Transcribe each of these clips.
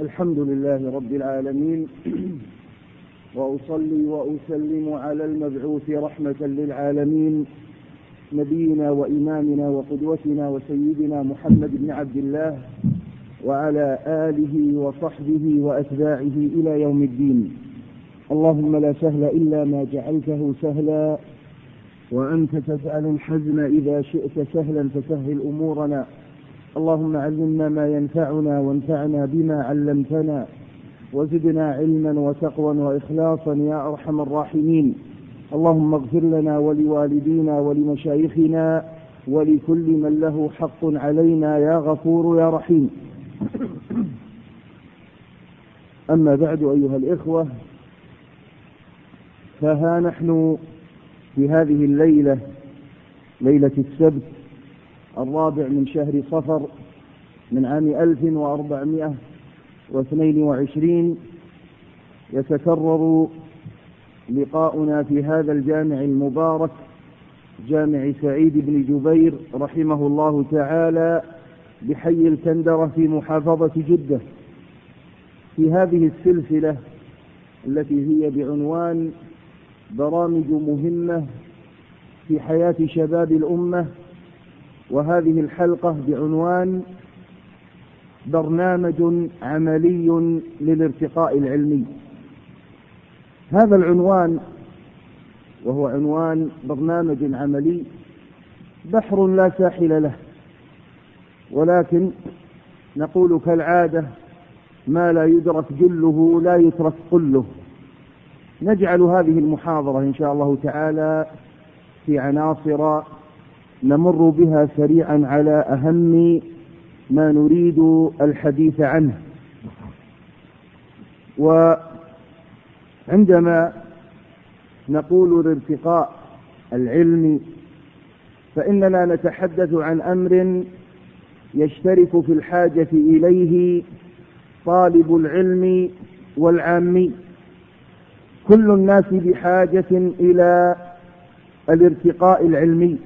الحمد لله رب العالمين، وأصلي وأسلم على المبعوث رحمة للعالمين نبينا وإمامنا وقدوتنا وسيدنا محمد بن عبد الله وعلى آله وصحبه وأتباعه إلى يوم الدين. اللهم لا سهل إلا ما جعلته سهلا، وأنت تجعل الحزن إذا شئت سهلا، فسهل أمورنا. اللهم علمنا ما ينفعنا وانفعنا بما علمتنا، وزدنا علما وتقوى وإخلاصا يا أرحم الراحمين. اللهم اغفر لنا ولوالدينا ولمشايخنا ولكل من له حق علينا يا غفور يا رحيم. أما بعد أيها الإخوة، فها نحن في هذه الليلة، ليلة السبت 4 من شهر صفر من عام 1422، يتكرر لقاؤنا في هذا الجامع المبارك، جامع سعيد بن جبير رحمه الله تعالى بحي الكندرة في محافظة جدة، في هذه السلسلة التي هي بعنوان برامج مهمة في حياة شباب الأمة، وهذه الحلقة بعنوان برنامج عملي للارتقاء العلمي. هذا العنوان، وهو عنوان برنامج عملي، بحر لا ساحل له، ولكن نقول كالعادة: ما لا يدرك جله لا يترك قله. نجعل هذه المحاضرة إن شاء الله تعالى في عناصر نمر بها سريعا على أهم ما نريد الحديث عنه. وعندما نقول الارتقاء العلمي، فإننا نتحدث عن أمر يشترك في الحاجة إليه طالب العلم والعامي. كل الناس بحاجة إلى الارتقاء العلمي،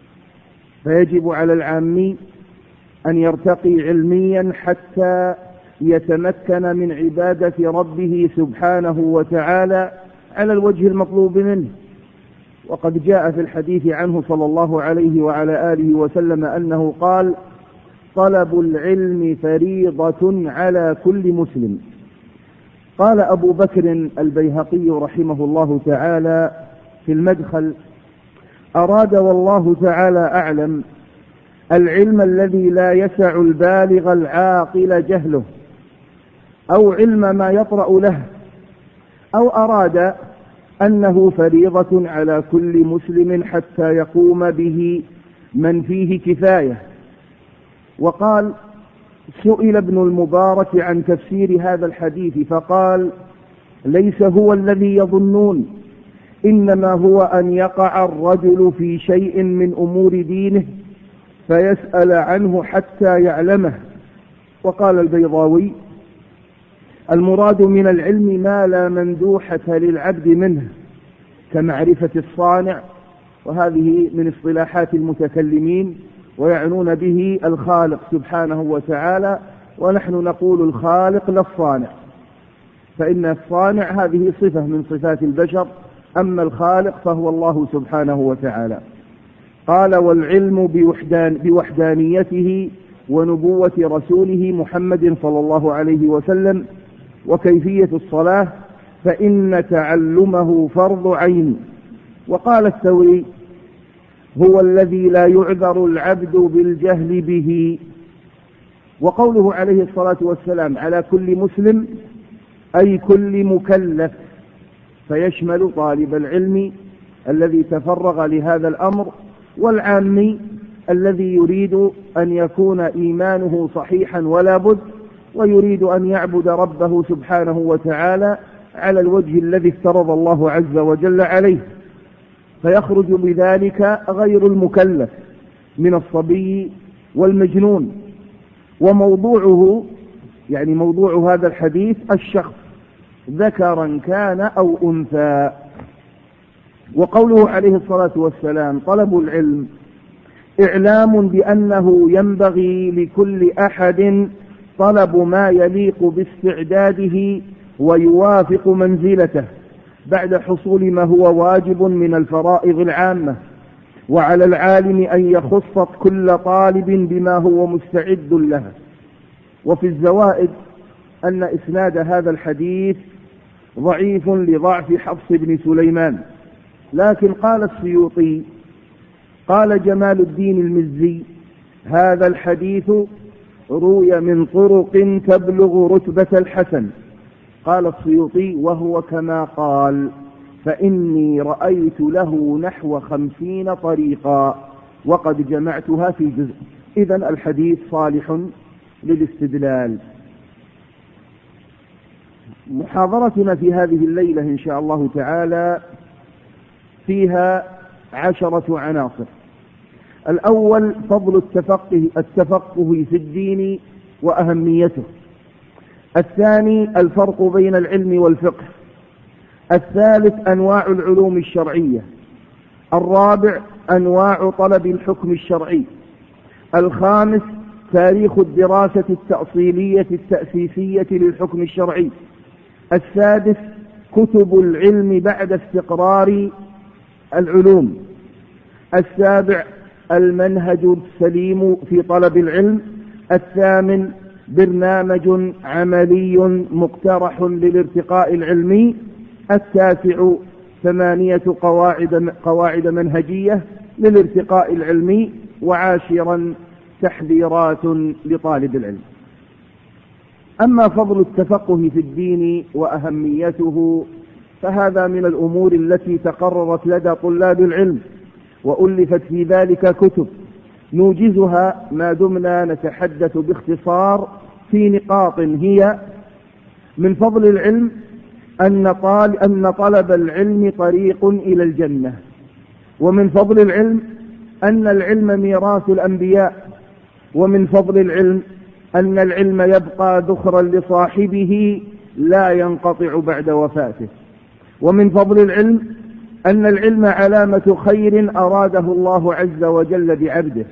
فيجب على العامي أن يرتقي علميا حتى يتمكن من عبادة ربه سبحانه وتعالى على الوجه المطلوب منه. وقد جاء في الحديث عنه صلى الله عليه وعلى آله وسلم أنه قال: طلب العلم فريضة على كل مسلم. قال أبو بكر البيهقي رحمه الله تعالى في المدخل: أراد والله تعالى أعلم العلم الذي لا يسع البالغ العاقل جهله، أو علم ما يطرأ له، أو أراد أنه فريضة على كل مسلم حتى يقوم به من فيه كفاية. وقال: سئل ابن المبارك عن تفسير هذا الحديث فقال: ليس هو الذي يظنون، إنما هو أن يقع الرجل في شيء من أمور دينه فيسأل عنه حتى يعلمه. وقال البيضاوي: المراد من العلم ما لا مندوحة للعبد منه كمعرفة الصانع، وهذه من اصطلاحات المتكلمين، ويعنون به الخالق سبحانه وتعالى، ونحن نقول الخالق لا الصانع، فإن الصانع هذه صفة من صفات البشر، أما الخالق فهو الله سبحانه وتعالى. قال: والعلم بوحدانيته ونبوة رسوله محمد صلى الله عليه وسلم وكيفية الصلاة، فإن تعلمه فرض عين. وقال الثوري: هو الذي لا يعذر العبد بالجهل به. وقوله عليه الصلاة والسلام على كل مسلم أي كل مكلف، فيشمل طالب العلم الذي تفرغ لهذا الأمر، والعامي الذي يريد أن يكون إيمانه صحيحا ولا بد، ويريد أن يعبد ربه سبحانه وتعالى على الوجه الذي افترض الله عز وجل عليه، فيخرج بذلك غير المكلف من الصبي والمجنون. وموضوعه، يعني موضوع هذا الحديث، الشخص ذكرا كان أو أنثى. وقوله عليه الصلاة والسلام: طلب العلم إعلام بأنه ينبغي لكل أحد طلب ما يليق باستعداده ويوافق منزلته بعد حصول ما هو واجب من الفرائض العامة، وعلى العالم أن يخص كل طالب بما هو مستعد له. وفي الزوائد أن إسناد هذا الحديث ضعيف لضعف حفص بن سليمان، لكن قال السيوطي قال جمال الدين المزي: هذا الحديث روي من طرق تبلغ رتبة الحسن. قال السيوطي: وهو كما قال، فإني رأيت له نحو 50 طريقا وقد جمعتها في جزء. إذن الحديث صالح للاستدلال. محاضرتنا في هذه الليلة إن شاء الله تعالى فيها 10 عناصر. الأول فضل التفقه في الدين وأهميته. الثاني الفرق بين العلم والفقه. الثالث أنواع العلوم الشرعية. الرابع أنواع طلب الحكم الشرعي. الخامس تاريخ الدراسة التأصيلية التأسيسية للحكم الشرعي. السادس كتب العلم بعد استقرار العلوم. السابع المنهج السليم في طلب العلم. الثامن برنامج عملي مقترح للارتقاء العلمي. التاسع 8 قواعد منهجية للارتقاء العلمي. وعاشرا تحذيرات لطالب العلم. أما فضل التفقه في الدين وأهميته فهذا من الأمور التي تقررت لدى طلاب العلم، وألفت في ذلك كتب نوجزها ما دمنا نتحدث باختصار في نقاط هي: من فضل العلم أن طلب العلم طريق إلى الجنة. ومن فضل العلم أن العلم ميراث الأنبياء. ومن فضل العلم أن العلم يبقى ذخرا لصاحبه لا ينقطع بعد وفاته. ومن فضل العلم أن العلم علامة خير أراده الله عز وجل بعبده.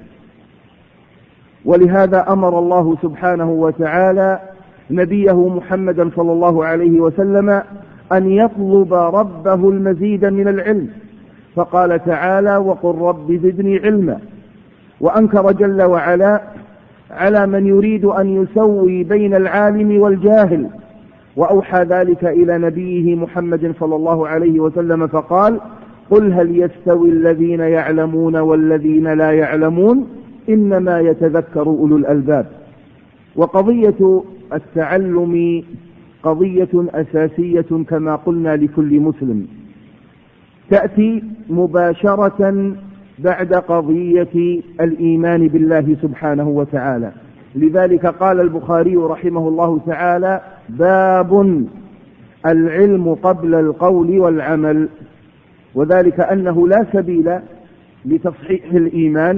ولهذا أمر الله سبحانه وتعالى نبيه محمدا صلى الله عليه وسلم أن يطلب ربه المزيد من العلم، فقال تعالى: وقل رب زدني علما. وأنكر جل وعلا على من يريد أن يسوي بين العالم والجاهل، وأوحى ذلك إلى نبيه محمد صلى الله عليه وسلم فقال: قل هل يستوي الذين يعلمون والذين لا يعلمون إنما يتذكر أولو الألباب. وقضية التعلم قضية أساسية كما قلنا لكل مسلم، تأتي مباشرة بعد قضية الإيمان بالله سبحانه وتعالى. لذلك قال البخاري رحمه الله تعالى: باب العلم قبل القول والعمل. وذلك أنه لا سبيل لتصحيح الإيمان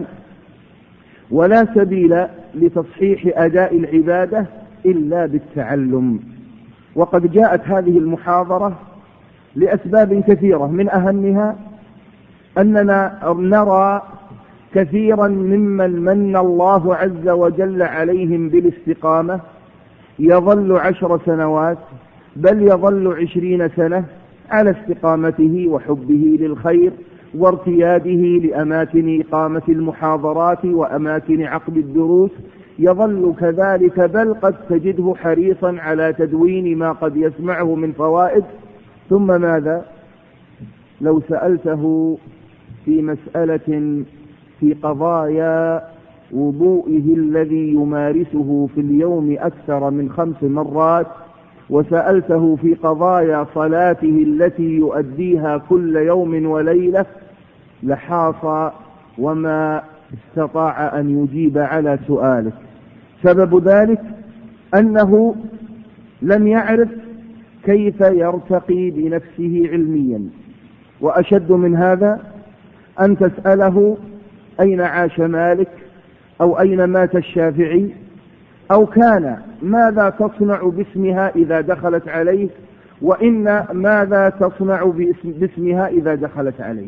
ولا سبيل لتصحيح أداء العبادة إلا بالتعلم. وقد جاءت هذه المحاضرة لأسباب كثيرة، من أهمها أننا نرى كثيرا ممن من الله عز وجل عليهم بالاستقامة يظل 10 سنوات بل يظل 20 سنة على استقامته وحبه للخير وارتياده لأماكن إقامة المحاضرات وأماكن عقد الدروس، يظل كذلك، بل قد تجده حريصا على تدوين ما قد يسمعه من فوائد. ثم ماذا؟ لو سألته في مسألة في قضايا وضوئه الذي يمارسه في اليوم أكثر من 5 مرات، وسألته في قضايا صلاته التي يؤديها كل يوم وليلة، لحاص وما استطاع أن يجيب على سؤالك. سبب ذلك أنه لم يعرف كيف يرتقي بنفسه علميا. وأشد من هذا أن تسأله أين عاش مالك، أو أين مات الشافعي، أو كان ماذا تصنع باسمها إذا دخلت عليه، وإن ماذا تصنع باسمها إذا دخلت عليه.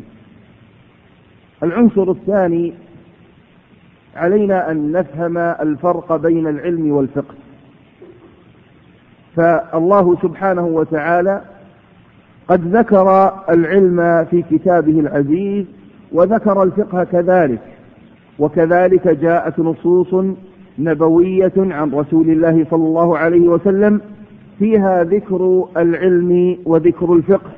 العنصر الثاني، علينا أن نفهم الفرق بين العلم والفقه. فالله سبحانه وتعالى قد ذكر العلم في كتابه العزيز وذكر الفقه كذلك، وكذلك جاءت نصوص نبوية عن رسول الله صلى الله عليه وسلم فيها ذكر العلم وذكر الفقه.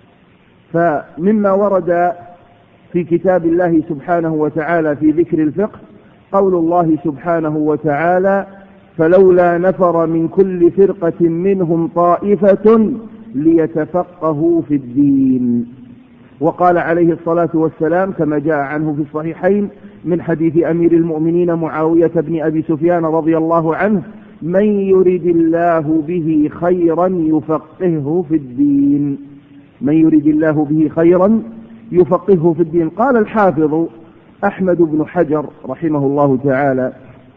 فمما ورد في كتاب الله سبحانه وتعالى في ذكر الفقه قول الله سبحانه وتعالى: فلولا نفر من كل فرقة منهم طائفة ليتفقهوا في الدين. وقال عليه الصلاة والسلام كما جاء عنه في الصحيحين من حديث أمير المؤمنين معاوية بن أبي سفيان رضي الله عنه: من يرد الله به خيرا يفقهه في الدين. من يرد الله به خيرا يفقهه في الدين. قال الحافظ أحمد بن حجر رحمه الله تعالى: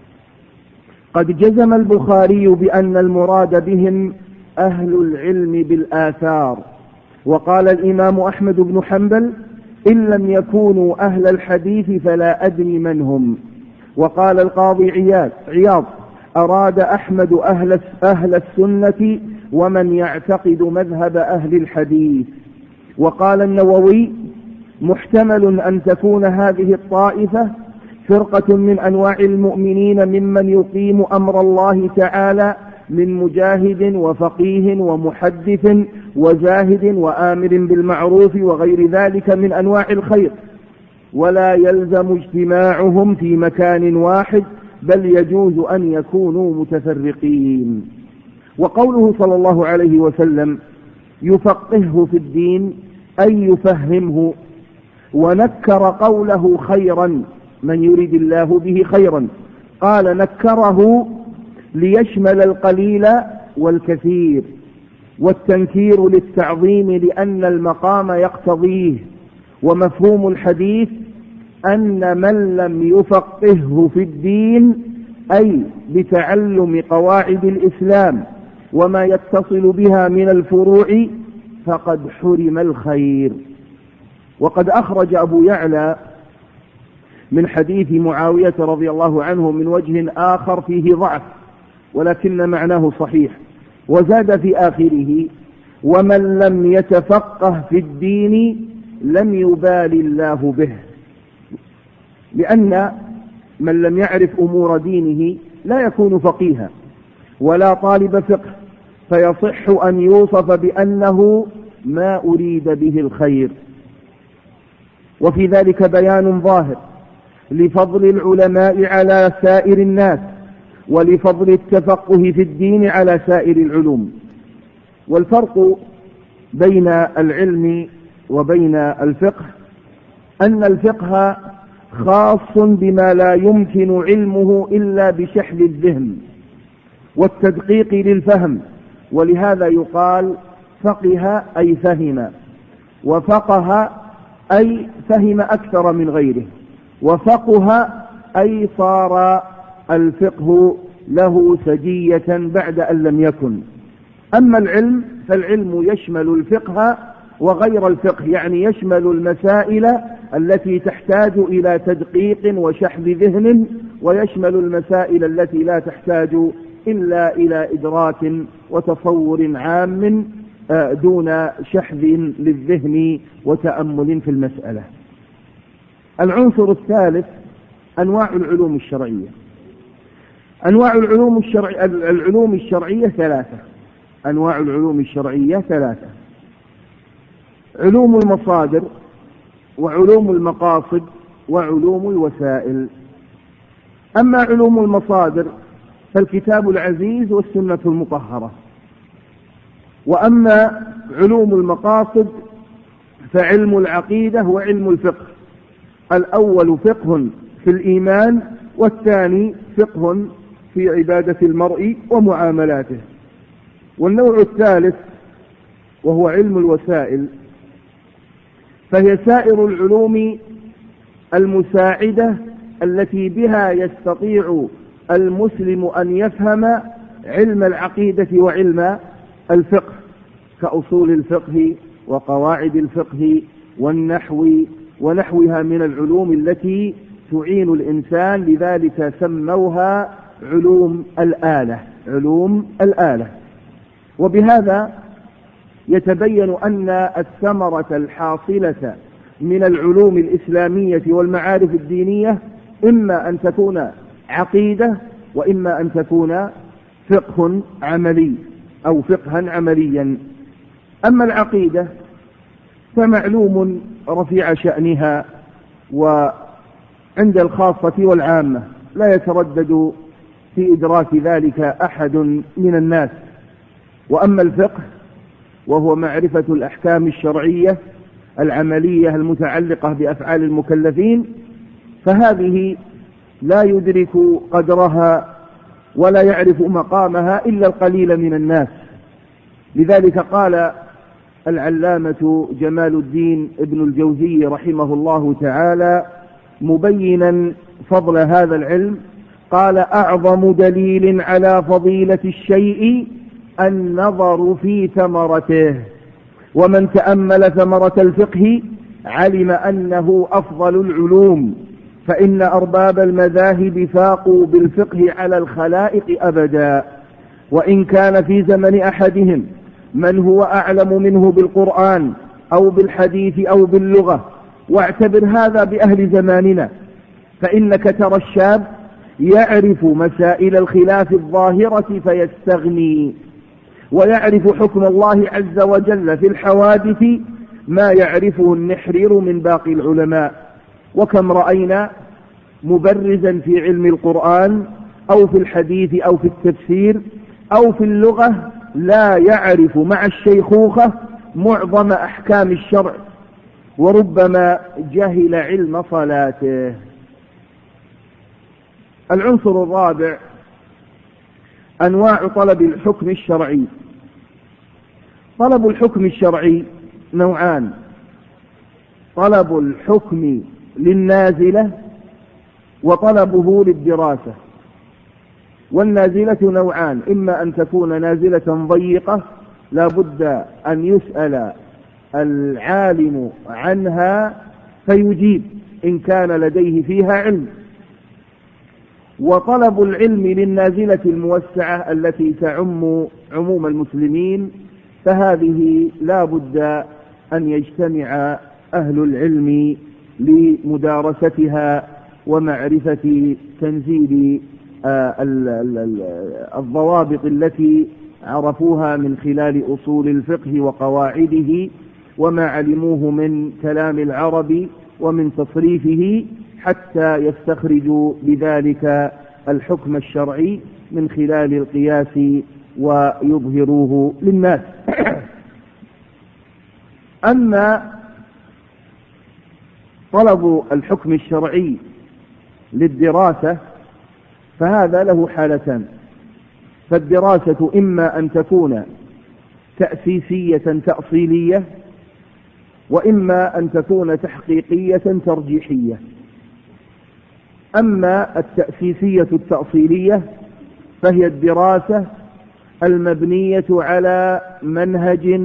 قد جزم البخاري بأن المراد بهم أهل العلم بالآثار. وقال الإمام أحمد بن حنبل: إن لم يكونوا أهل الحديث فلا أدري من هم. وقال القاضي عياض: أراد أحمد أهل السنة ومن يعتقد مذهب أهل الحديث. وقال النووي: محتمل أن تكون هذه الطائفة فرقة من أنواع المؤمنين ممن يقيم أمر الله تعالى من مجاهد وفقيه ومحدث وزاهد وآمر بالمعروف وغير ذلك من أنواع الخير، ولا يلزم اجتماعهم في مكان واحد، بل يجوز أن يكونوا متفرقين. وقوله صلى الله عليه وسلم: يفقهه في الدين أي يفهمه. ونكر قوله خيرا: من يريد الله به خيرا. قال نكره ليشمل القليل والكثير، والتنكير للتعظيم لأن المقام يقتضيه. ومفهوم الحديث أن من لم يفقهه في الدين أي بتعلم قواعد الإسلام وما يتصل بها من الفروع فقد حرم الخير. وقد أخرج أبو يعلى من حديث معاوية رضي الله عنه من وجه آخر فيه ضعف ولكن معناه صحيح، وزاد في آخره: ومن لم يتفقه في الدين لم يبال الله به. لأن من لم يعرف أمور دينه لا يكون فقيها ولا طالب فقه، فيصح أن يوصف بأنه ما أريد به الخير. وفي ذلك بيان ظاهر لفضل العلماء على سائر الناس، ولفضل التفقه في الدين على سائر العلوم. والفرق بين العلم وبين الفقه أن الفقه خاص بما لا يمكن علمه إلا بشحذ الذهن والتدقيق للفهم، ولهذا يقال فقه أي فهم، وفقه أي فهم أكثر من غيره، وفقه أي صار الفقه له سجية بعد أن لم يكن. أما العلم فالعلم يشمل الفقه وغير الفقه، يعني يشمل المسائل التي تحتاج إلى تدقيق وشحذ ذهن، ويشمل المسائل التي لا تحتاج إلا إلى إدراك وتصور عام دون شحذ للذهن وتأمل في المسألة. العنصر الثالث أنواع العلوم الشرعية. أنواع العلوم الشرعية ثلاثة. أنواع العلوم الشرعية ثلاثة: علوم المصادر، وعلوم المقاصد، وعلوم الوسائل. أما علوم المصادر فالكتاب العزيز والسنة المطهرة. وأما علوم المقاصد فعلم العقيدة وعلم الفقه. الأول فقه في الإيمان، والثاني فقه في عبادة المرء ومعاملاته. والنوع الثالث وهو علم الوسائل، فهي سائر العلوم المساعدة التي بها يستطيع المسلم أن يفهم علم العقيدة وعلم الفقه، كأصول الفقه وقواعد الفقه والنحو ونحوها من العلوم التي تعين الإنسان، لذلك سموها علوم الآلة. علوم الآلة. وبهذا يتبين أن الثمرة الحاصلة من العلوم الإسلامية والمعارف الدينية إما أن تكون عقيدة وإما أن تكون فقه عملي أو فقها عمليا. أما العقيدة فمعلوم رفيع شأنها وعند الخاصة والعامة لا يتردد في إدراك ذلك أحد من الناس. وأما الفقه وهو معرفة الأحكام الشرعية العملية المتعلقة بأفعال المكلفين فهذه لا يدرك قدرها ولا يعرف مقامها إلا القليل من الناس. لذلك قال العلامة جمال الدين ابن الجوزي رحمه الله تعالى مبينا فضل هذا العلم، قال: أعظم دليل على فضيلة الشيء النظر في ثمرته، ومن تأمل ثمرة الفقه علم أنه أفضل العلوم، فإن أرباب المذاهب فاقوا بالفقه على الخلائق أبدا، وإن كان في زمن أحدهم من هو أعلم منه بالقرآن أو بالحديث أو باللغة. واعتبر هذا بأهل زماننا، فإنك ترى الشاب يعرف مسائل الخلاف الظاهرة فيستغني، ويعرف حكم الله عز وجل في الحوادث ما يعرفه النحرير من باقي العلماء. وكم رأينا مبرزا في علم القرآن أو في الحديث أو في التفسير أو في اللغة لا يعرف مع الشيخوخة معظم أحكام الشرع، وربما جهل علم صلاته. العنصر الرابع أنواع طلب الحكم الشرعي. طلب الحكم الشرعي نوعان: طلب الحكم للنازلة وطلبه للدراسة. والنازلة نوعان: إما أن تكون نازلة ضيقة لا بد أن يسأل العالم عنها فيجيب إن كان لديه فيها علم، وطلب العلم للنازلة الموسعة التي تعم عموم المسلمين، فهذه لا بد أن يجتمع أهل العلم لمدارستها ومعرفة تنزيل الضوابط التي عرفوها من خلال أصول الفقه وقواعده وما علموه من كلام العرب ومن تصريفه، حتى يستخرجوا بذلك الحكم الشرعي من خلال القياس ويظهروه للناس. أما طلب الحكم الشرعي للدراسة فهذا له حالتان: فالدراسة إما أن تكون تأسيسية تأصيلية، وإما أن تكون تحقيقية ترجيحية. أما التأسيسية التأصيلية فهي الدراسة المبنية على منهج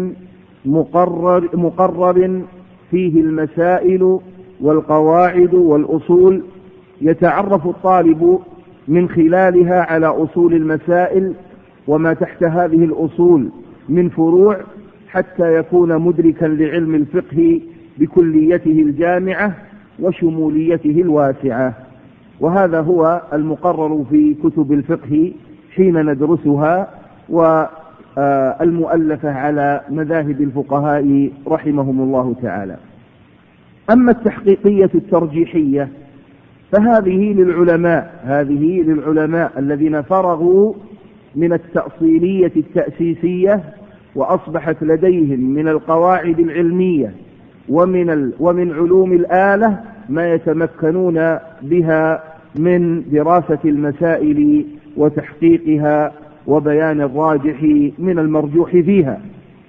مقرر فيه المسائل والقواعد والأصول، يتعرف الطالب من خلالها على أصول المسائل وما تحت هذه الأصول من فروع، حتى يكون مدركا لعلم الفقه بكليته الجامعة وشموليته الواسعة. وهذا هو المقرر في كتب الفقه حين ندرسها والمؤلفة على مذاهب الفقهاء رحمهم الله تعالى. أما التحقيقية الترجيحية فهذه للعلماء الذين فرغوا من التأصيلية التأسيسية وأصبحت لديهم من القواعد العلمية ومن علوم الآلة ما يتمكنون بها من دراسة المسائل وتحقيقها وبيان الراجح من المرجوح فيها.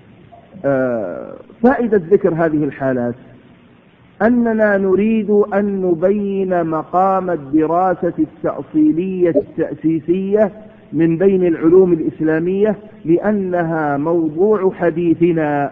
فائدة ذكر هذه الحالات أننا نريد أن نبين مقام الدراسة التأصيلية التأسيسية من بين العلوم الإسلامية، لأنها موضوع حديثنا،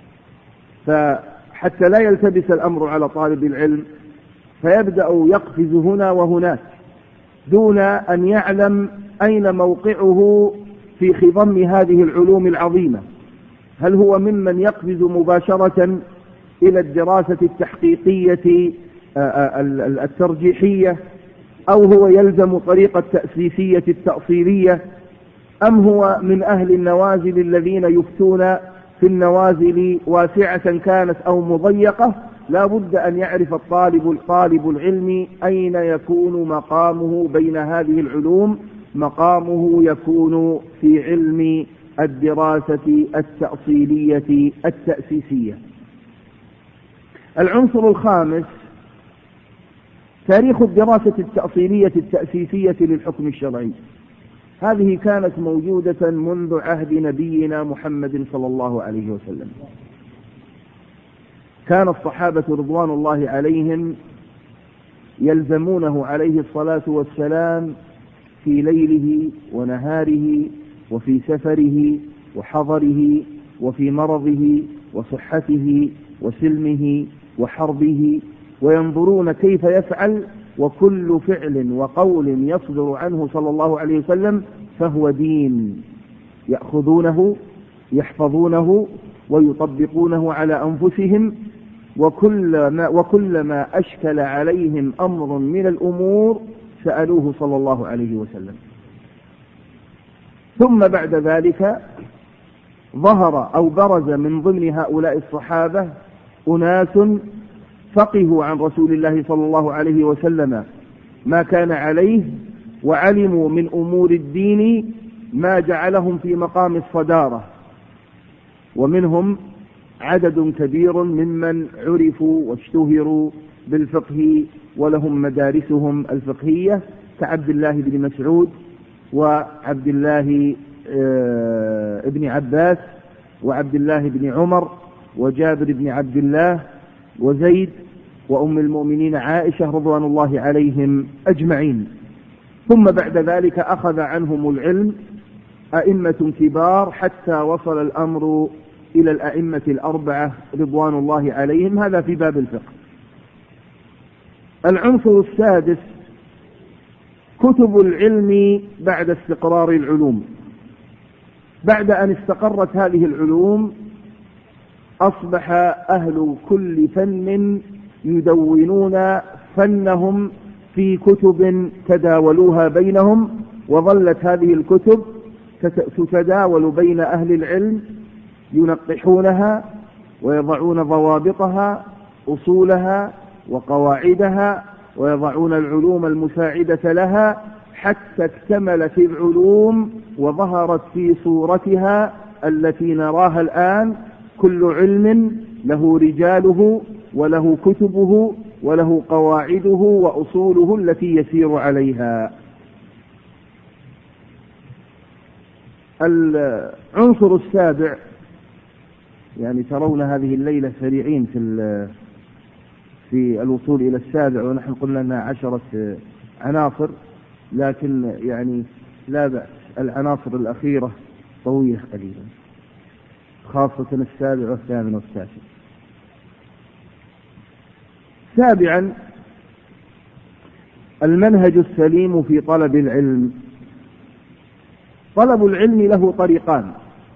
فحتى لا يلتبس الأمر على طالب العلم فيبدأ يقفز هنا وهناك دون أن يعلم أين موقعه في خضم هذه العلوم العظيمة؟ هل هو ممن يقفز مباشرة إلى الدراسة التحقيقية الترجيحية، أو هو يلزم طريقة التأسيسية التأصيلية، أم هو من أهل النوازل الذين يفتون في النوازل واسعة كانت أو مضيقة؟ لا بد أن يعرف طالب العلم أين يكون مقامه بين هذه العلوم. مقامه يكون في علم الدراسة التأصيلية التأسيسية. العنصر الخامس تاريخ الدراسة التأصيلية التأسيسية للحكم الشرعي. هذه كانت موجودة منذ عهد نبينا محمد صلى الله عليه وسلم. كان الصحابة رضوان الله عليهم يلزمونه عليه الصلاة والسلام في ليله ونهاره، وفي سفره وحضره، وفي مرضه وصحته وسلمه وحربه، وينظرون كيف يفعل، وكل فعل وقول يصدر عنه صلى الله عليه وسلم فهو دين، يأخذونه يحفظونه ويطبقونه على أنفسهم. وكلما أشكل عليهم أمر من الأمور سألوه صلى الله عليه وسلم. ثم بعد ذلك ظهر أو برز من ضمن هؤلاء الصحابة أناس فقهوا عن رسول الله صلى الله عليه وسلم ما كان عليه، وعلموا من أمور الدين ما جعلهم في مقام الصدارة. ومنهم عدد كبير ممن عرفوا واشتهروا بالفقه ولهم مدارسهم الفقهية، كعبد الله بن مسعود، وعبد الله ابن عباس، وعبد الله بن عمر، وجابر بن عبد الله، وزيد، وأم المؤمنين عائشة رضوان الله عليهم أجمعين. ثم بعد ذلك أخذ عنهم العلم أئمة كبار حتى وصل الأمر إلى الأئمة الأربعة رضوان الله عليهم. هذا في باب الفقه. العنصر السادس كتب العلم بعد استقرار العلوم. بعد أن استقرت هذه العلوم أصبح أهل كل فن يدونون فنهم في كتب تداولوها بينهم، وظلت هذه الكتب تتداول بين أهل العلم، ينقحونها ويضعون ضوابطها أصولها وقواعدها، ويضعون العلوم المساعدة لها، حتى اكتملت العلوم وظهرت في صورتها التي نراها الآن. كل علم له رجاله وله كتبه وله قواعده وأصوله التي يسير عليها. العنصر السابع، يعني ترون هذه الليلة سريعين في الوصول إلى السابع، ونحن قلنا أنها 10 عناصر، لكن يعني لا بأس، العناصر الأخيرة طويلة قليلا، خاصة السابع والثامن والتاسع. سابعا المنهج السليم في طلب العلم. طلب العلم له طريقان: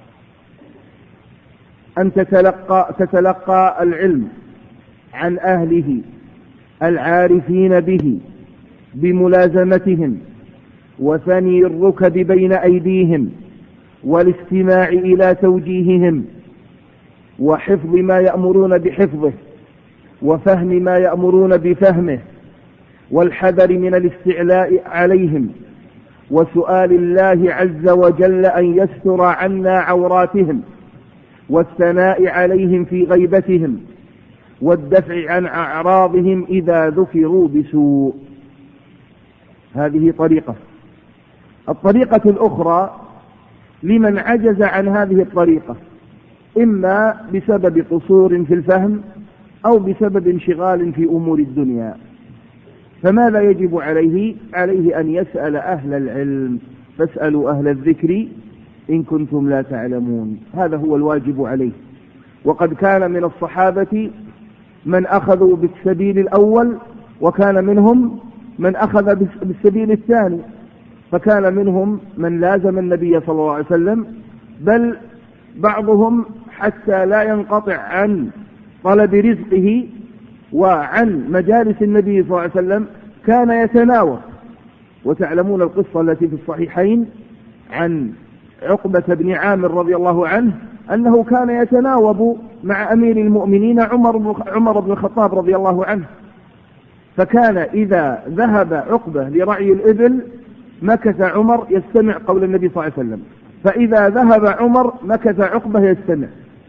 أن تتلقى العلم عن أهله العارفين به بملازمتهم وثني الركب بين أيديهم والاستماع إلى توجيههم وحفظ ما يأمرون بحفظه وفهم ما يأمرون بفهمه والحذر من الاستعلاء عليهم وسؤال الله عز وجل أن يستر عنا عوراتهم والثناء عليهم في غيبتهم والدفع عن أعراضهم إذا ذكروا بسوء. هذه طريقة. الطريقة الأخرى لمن عجز عن هذه الطريقة، إما بسبب قصور في الفهم أو بسبب انشغال في أمور الدنيا، فماذا يجب عليه؟ عليه أن يسأل أهل العلم، فاسألوا أهل الذكر إن كنتم لا تعلمون. هذا هو الواجب عليه. وقد كان من الصحابة من أخذوا بالسبيل الأول، وكان منهم من أخذ بالسبيل الثاني. فكان منهم من لازم النبي صلى الله عليه وسلم، بل بعضهم حتى لا ينقطع عن طلب رزقه وعن مجالس النبي صلى الله عليه وسلم كان يتناوب. وتعلمون القصة التي في الصحيحين عن عقبة بن عامر رضي الله عنه أنه كان يتناوب مع أمير المؤمنين عمر بن الخطاب رضي الله عنه، فكان إذا ذهب عقبة لرعي الإبل مكث عمر يستمع قول النبي صلى الله عليه وسلم، فإذا ذهب عمر مكث عقبة يستمع.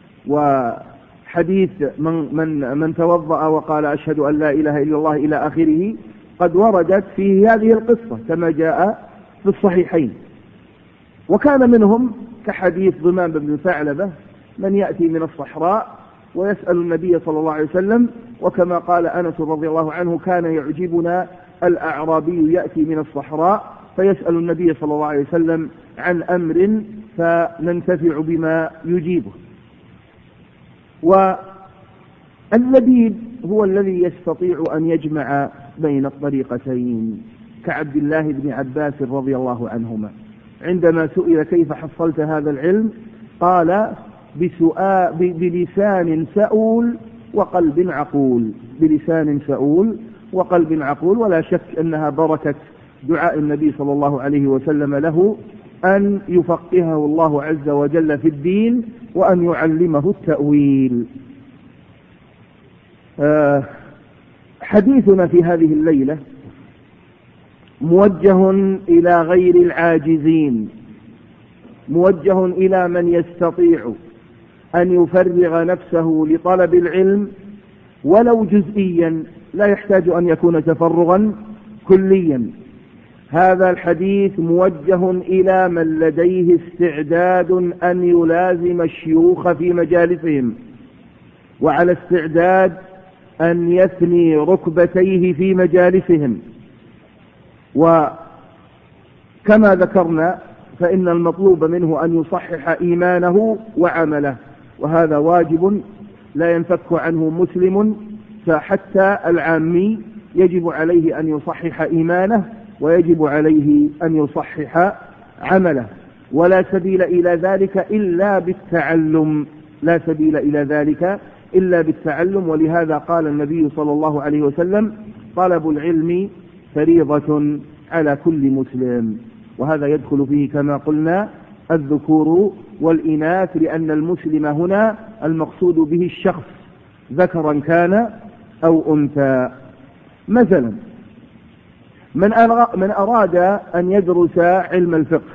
وحديث من توضأ وقال أشهد أن لا إله إلا الله إلى آخره قد وردت فيه هذه القصة كما جاء في الصحيحين. وكان منهم كحديث ضمان بن ثعلبة من يأتي من الصحراء ويسأل النبي صلى الله عليه وسلم، وكما قال أنس رضي الله عنه كان يعجبنا الأعرابي يأتي من الصحراء فيسأل النبي صلى الله عليه وسلم عن أمر فننتفع بما يجيبه. واللبيب هو الذي يستطيع أن يجمع بين الطريقتين، كعبد الله بن عباس رضي الله عنهما عندما سئل كيف حصلت هذا العلم قال بلسان سؤول وقلب عقول، بلسان سؤول وقلب عقول. ولا شك أنها بركة دعاء النبي صلى الله عليه وسلم له أن يفقهه الله عز وجل في الدين وأن يعلمه التأويل. حديثنا في هذه الليلة موجه إلى غير العاجزين، موجه إلى من يستطيع أن يفرغ نفسه لطلب العلم ولو جزئيا، لا يحتاج أن يكون تفرغا كليا. هذا الحديث موجه إلى من لديه استعداد أن يلازم الشيوخ في مجالسهم، وعلى استعداد أن يثني ركبتيه في مجالسهم. وكما ذكرنا فإن المطلوب منه أن يصحح إيمانه وعمله، وهذا واجب لا ينفك عنه مسلم، فحتى العامي يجب عليه أن يصحح إيمانه ويجب عليه أن يصحح عمله، ولا سبيل إلى ذلك إلا بالتعلم، لا سبيل إلى ذلك إلا بالتعلم. ولهذا قال النبي صلى الله عليه وسلم طلب العلم فريضة على كل مسلم، وهذا يدخل فيه كما قلنا الذكور والإناث، لأن المسلم هنا المقصود به الشخص ذكرا كان أو أنثى. مثلا من أراد أن يدرس علم الفقه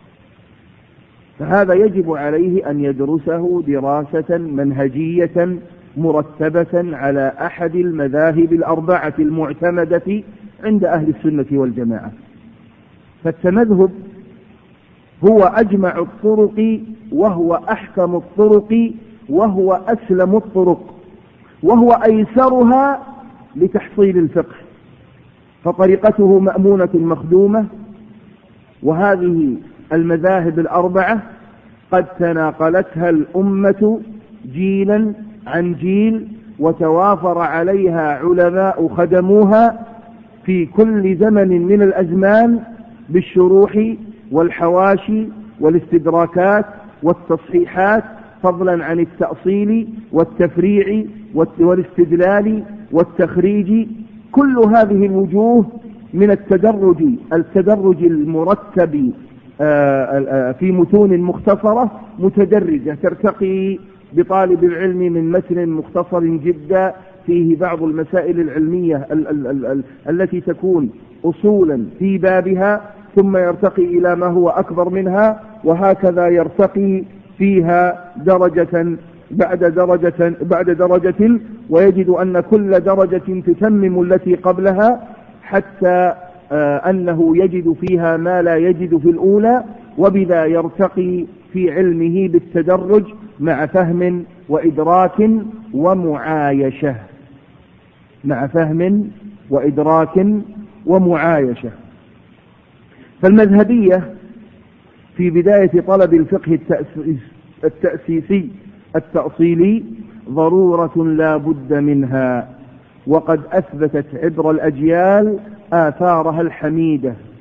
فهذا يجب عليه أن يدرسه دراسة منهجية مرتبة على أحد المذاهب الأربعة المعتمدة عند أهل السنة والجماعة. فالتمذهب هو أجمع الطرق وهو أحكم الطرق وهو أسلم الطرق وهو أيسرها لتحصيل الفقه، فطريقته مأمونة مخدومة. وهذه المذاهب الأربعة قد تناقلتها الأمة جيلا عن جيل، وتوافر عليها علماء خدموها في كل زمن من الأزمان بالشروح والحواشي والاستدراكات والتصحيحات، فضلا عن التأصيل والتفريع والاستدلال والتخريج. كل هذه الوجوه من التدرج المرتب في متون مختصرة متدرجة ترتقي بطالب العلم من متن مختصر جدا فيه بعض المسائل العلمية التي تكون أصولا في بابها، ثم يرتقي إلى ما هو أكبر منها، وهكذا يرتقي فيها درجة بعد درجة، ويجد أن كل درجة تتمم التي قبلها، حتى أنه يجد فيها ما لا يجد في الأولى، وبذا يرتقي في علمه بالتدرج مع فهم وإدراك ومعايشة، مع فهم وإدراك ومعايشة. فالمذهبية في بداية طلب الفقه التأسيسي التأصيلي ضرورة لا بد منها، وقد أثبتت عبر الأجيال آثارها الحميدة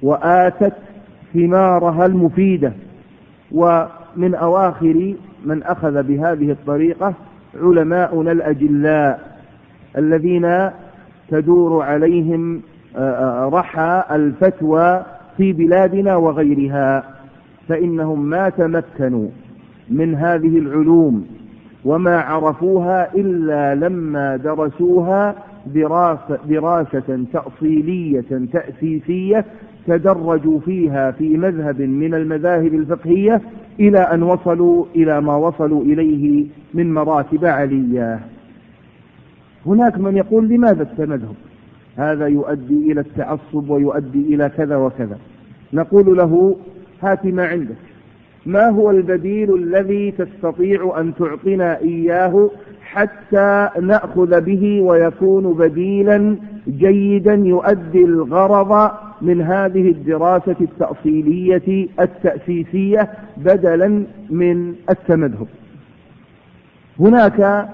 وآتت ثمارها المفيدة. ومن أواخر من أخذ بهذه الطريقة علماؤنا الأجلاء الذين تدور عليهم رحى الفتوى في بلادنا وغيرها، فإنهم ما تمكنوا من هذه العلوم وما عرفوها إلا لما درسوها دراسة تأصيلية تأسيسية تدرجوا فيها في مذهب من المذاهب الفقهية إلى أن وصلوا إلى ما وصلوا إليه من مراتب علية. هناك من يقول لماذا التمذهب؟ هذا يؤدي إلى التعصب ويؤدي إلى كذا وكذا. نقول له هات ما عندك، ما هو البديل الذي تستطيع أن تعطينا إياه حتى نأخذ به ويكون بديلا جيدا يؤدي الغرض من هذه الدراسة التأصيلية التأسيسية بدلا من التمذهب. هناك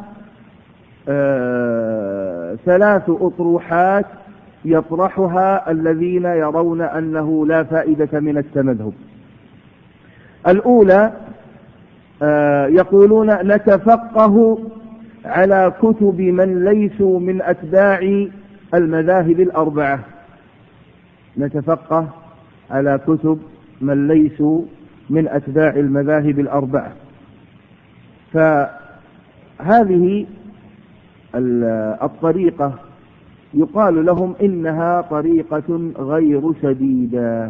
3 أطروحات يطرحها الذين يرون أنه لا فائدة من التمذهب. الأولى يقولون نتفقه على كتب من ليسوا من أتباع المذاهب الأربعة، نتفقه على كتب من ليسوا من أتباع المذاهب الأربعة. فهذه الطريقة يقال لهم إنها طريقة غير سديدة.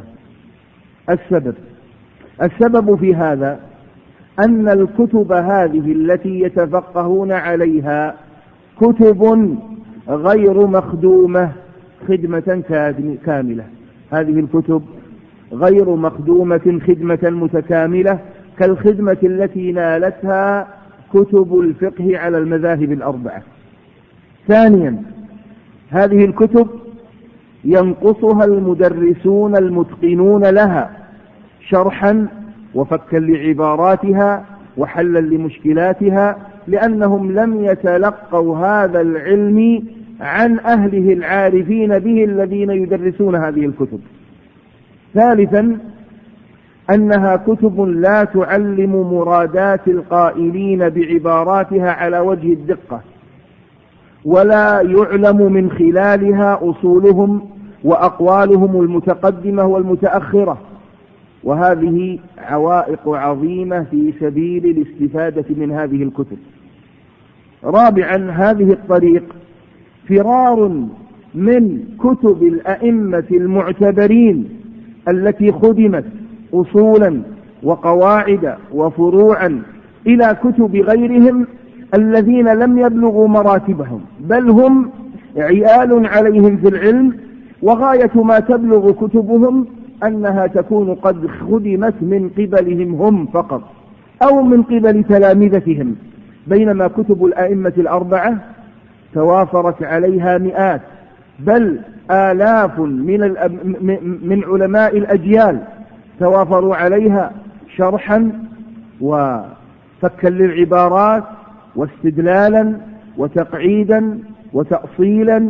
السبب في هذا أن الكتب هذه التي يتفقهون عليها كتب غير مخدومة خدمة كاملة. هذه الكتب غير مخدومة خدمة متكاملة كالخدمة التي نالتها كتب الفقه على المذاهب الأربعة. ثانيا، هذه الكتب ينقصها المدرسون المتقنون لها شرحا وفكا لعباراتها وحلا لمشكلاتها، لأنهم لم يتلقوا هذا العلم عن أهله العارفين به الذين يدرسون هذه الكتب. ثالثا، أنها كتب لا تعلم مرادات القائلين بعباراتها على وجه الدقة، ولا يعلم من خلالها أصولهم وأقوالهم المتقدمة والمتأخرة، وهذه عوائق عظيمة في سبيل الاستفادة من هذه الكتب. رابعا، هذه الطريق فرار من كتب الأئمة المعتبرين التي خدمت أصولا وقواعد وفروعا إلى كتب غيرهم الذين لم يبلغوا مراتبهم، بل هم عيال عليهم في العلم، وغاية ما تبلغ كتبهم أنها تكون قد خدمت من قبلهم هم فقط أو من قبل تلامذتهم، بينما كتب الأئمة الأربعة توافرت عليها مئات بل آلاف من علماء الأجيال توافروا عليها شرحا وفكا للعبارات واستدلالا وتقعيدا وتأصيلا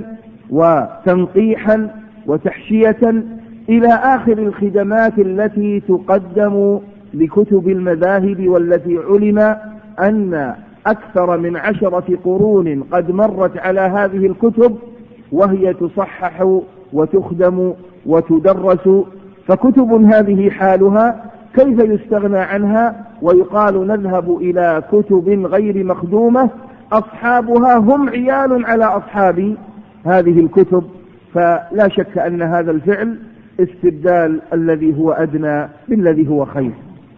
وتنقيحا وتحشية إلى آخر الخدمات التي تقدم لكتب المذاهب، والتي علم أن أكثر من 10 قرون قد مرت على هذه الكتب وهي تصحح وتخدم وتدرس. فكتب هذه حالها كيف يستغنى عنها ويقال نذهب إلى كتب غير مخدومة أصحابها هم عيال على أصحاب هذه الكتب؟ فلا شك أن هذا الفعل استبدال الذي هو أدنى بالذي هو خير.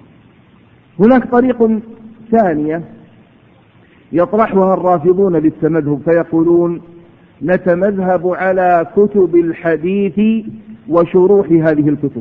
هناك طريق ثانية يطرحها الرافضون للتمذهب، فيقولون نتمذهب على كتب الحديث وشروح هذه الكتب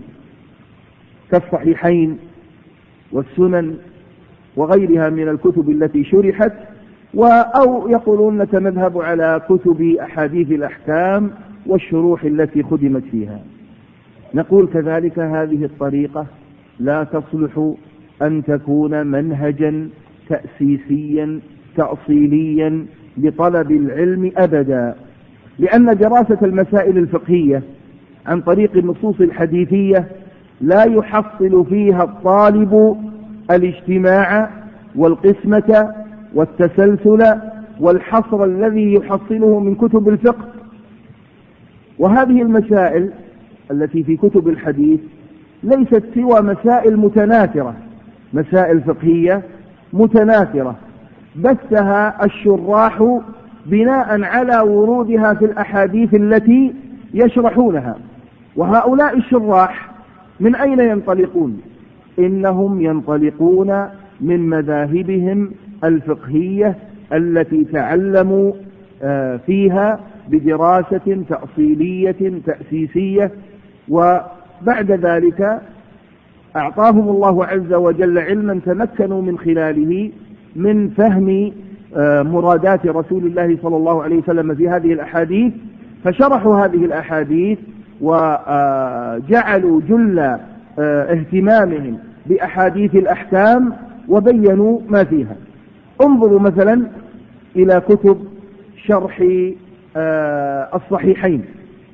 كالصحيحين والسنن وغيرها من الكتب التي شرحت، أو يقولون نتمذهب على كتب أحاديث الأحكام والشروح التي خدمت فيها. نقول كذلك هذه الطريقة لا تصلح أن تكون منهجا تأسيسيا تأصيليا لطلب العلم أبدا، لأن دراسة المسائل الفقهية عن طريق النصوص الحديثية لا يحصل فيها الطالب الاجتماع والقسمة والتسلسل والحصر الذي يحصله من كتب الفقه. وهذه المسائل التي في كتب الحديث ليست سوى مسائل متناثرة، مسائل فقهية متناثرة بثها الشراح بناء على ورودها في الأحاديث التي يشرحونها. وهؤلاء الشراح من أين ينطلقون؟ إنهم ينطلقون من مذاهبهم الفقهية التي تعلموا فيها بدراسة تأصيلية تأسيسية، وبعد ذلك أعطاهم الله عز وجل علما تمكنوا من خلاله من فهم مرادات رسول الله صلى الله عليه وسلم في هذه الأحاديث، فشرحوا هذه الأحاديث وجعلوا جل اهتمامهم بأحاديث الأحكام وبينوا ما فيها. انظروا مثلا إلى كتب شرح الصحيحين،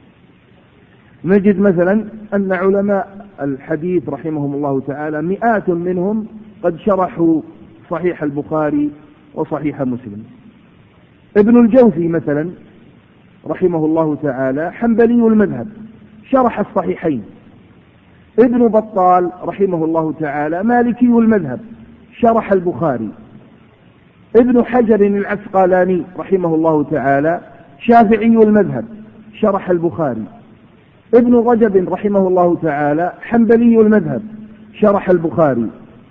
نجد مثلا أن علماء الحديث رحمهم الله تعالى مئات منهم قد شرحوا صحيح البخاري وصحيح مسلم. ابن الجوزي مثلا رحمه الله تعالى حنبلي المذهب، شرح الصحيحين. ابن بطال رحمه الله تعالى مالكي المذهب، شرح البخاري. ابن حجر العسقلاني رحمه الله تعالى شافعي المذهب، شرح البخاري. ابن رجب رحمه الله تعالى حنبلي المذهب، شرح البخاري.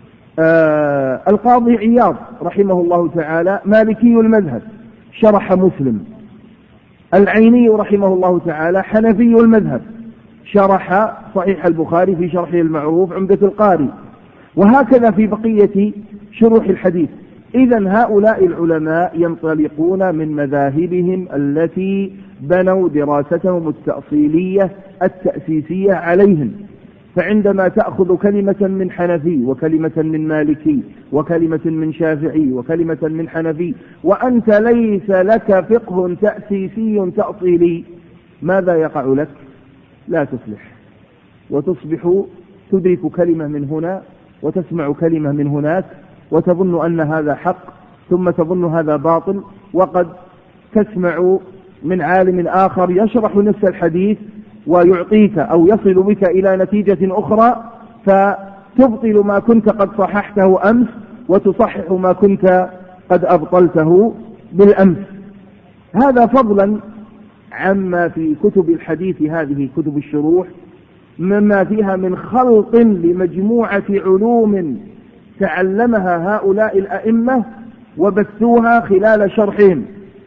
القاضي عياض رحمه الله تعالى مالكي المذهب، شرح مسلم. العيني رحمه الله تعالى حنفي المذهب، شرح صحيح البخاري في شرحه المعروف عمدة القاري. وهكذا في بقية شروح الحديث. إذن هؤلاء العلماء ينطلقون من مذاهبهم التي بنوا دراستهم التأصيلية التأسيسية عليهم. فعندما تأخذ كلمة من حنفي وكلمة من مالكي وكلمة من شافعي وكلمة من حنفي وأنت ليس لك فقه تأسيسي تأصيلي، ماذا يقع لك؟ لا تفلح، وتصبح تدرك كلمة من هنا وتسمع كلمة من هناك وتظن أن هذا حق ثم تظن هذا باطل، وقد تسمع من عالم آخر يشرح نفس الحديث ويعطيك أو يصل بك إلى نتيجة أخرى فتبطل ما كنت قد صححته أمس وتصحح ما كنت قد أبطلته بالأمس. هذا فضلا عما في كتب الحديث هذه كتب الشروح مما فيها من خلط لمجموعة علوم تعلمها هؤلاء الأئمة وبثوها خلال شرحهم،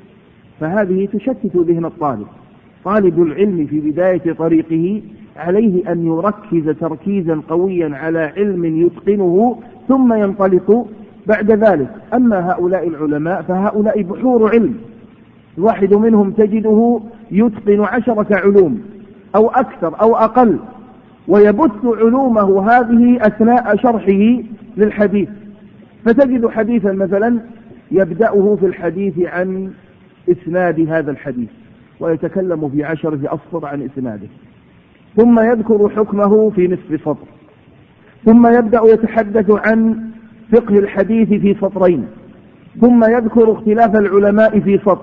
فهذه تشتت ذهن الطالب. طالب العلم في بداية طريقه عليه أن يركز تركيزا قويا على علم يتقنه ثم ينطلق بعد ذلك. أما هؤلاء العلماء فهؤلاء بحور علم، الواحد منهم تجده يتقن 10 علوم أو أكثر أو أقل، ويبث علومه هذه أثناء شرحه للحديث. فتجد حديثا مثلا يبدأه في الحديث عن إسناد هذا الحديث ويتكلم في 10 أسطر عن إسناده، ثم يذكر حكمه في نصف سطر، ثم يبدأ يتحدث عن فقه الحديث في سطرين، ثم يذكر اختلاف العلماء في سطر،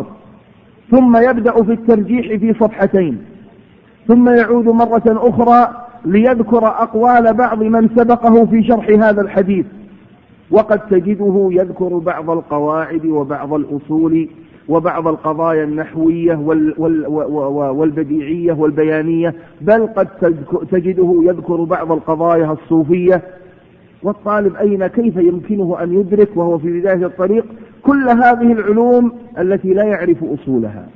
ثم يبدأ في الترجيح في صفحتين، ثم يعود مرة أخرى ليذكر أقوال بعض من سبقه في شرح هذا الحديث. وقد تجده يذكر بعض القواعد وبعض الأصول وبعض القضايا النحوية والبديعية والبيانية، بل قد تجده يذكر بعض القضايا الصوفية. والطالب كيف يمكنه أن يدرك وهو في بداية الطريق كل هذه العلوم التي لا يعرف أصولها؟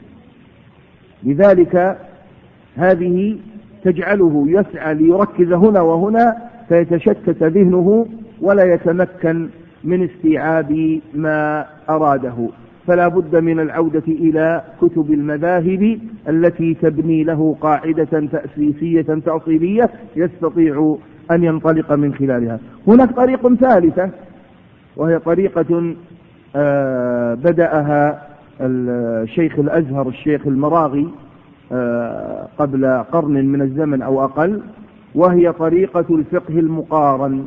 لذلك هذه تجعله يسعى ليركز هنا وهنا فيتشتت ذهنه ولا يتمكن من استيعاب ما أراده. فلا بد من العودة إلى كتب المذاهب التي تبني له قاعدة تأسيسية تأصيلية يستطيع أن ينطلق من خلالها. هناك طريقة ثالثة وهي طريقة بدأها الشيخ الأزهر الشيخ المراغي قبل قرن من الزمن أو أقل، وهي طريقة الفقه المقارن.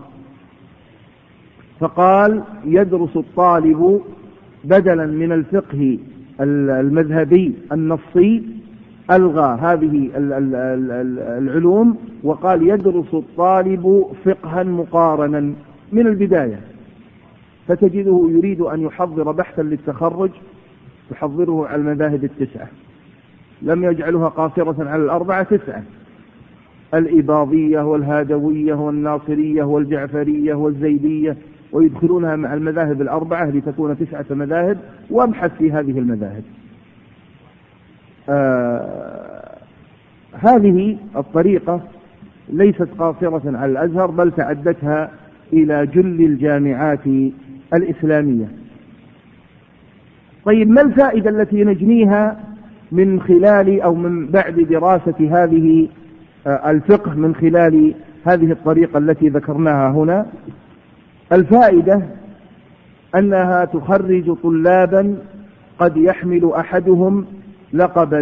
فقال يدرس الطالب بدلا من الفقه المذهبي النصي، ألغى هذه العلوم وقال يدرس الطالب فقها مقارنا من البداية. فتجده يريد أن يحضر بحثا للتخرج يحضره على المذاهب التسعة، لم يجعلها قاصرة على الأربعة، 9: الإباضية والهادوية والناصرية والجعفرية والزيدية، ويدخلونها مع المذاهب الأربعة لتكون 9 مذاهب، وابحث في هذه المذاهب. هذه الطريقة ليست قاصرة على الأزهر، بل تعدتها إلى جل الجامعات الإسلامية. طيب، ما الفائدة التي نجنيها من خلال أو من بعد دراسة هذه الفقه من خلال هذه الطريقة التي ذكرناها هنا؟ الفائدة أنها تخرج طلابا قد يحمل أحدهم لقب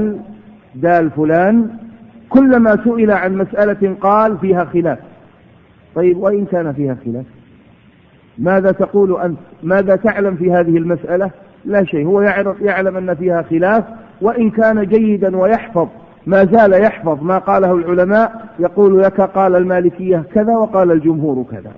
دال فلان، كلما سئل عن مسألة قال فيها خلاف. طيب، وإن كان فيها خلاف ماذا تقول أنت؟ ماذا تعلم في هذه المسألة؟ لا شيء. هو يعلم أن فيها خلاف، وإن كان جيدا ويحفظ ما زال يحفظ ما قاله العلماء، يقول لك قال المالكية كذا وقال الجمهور كذا.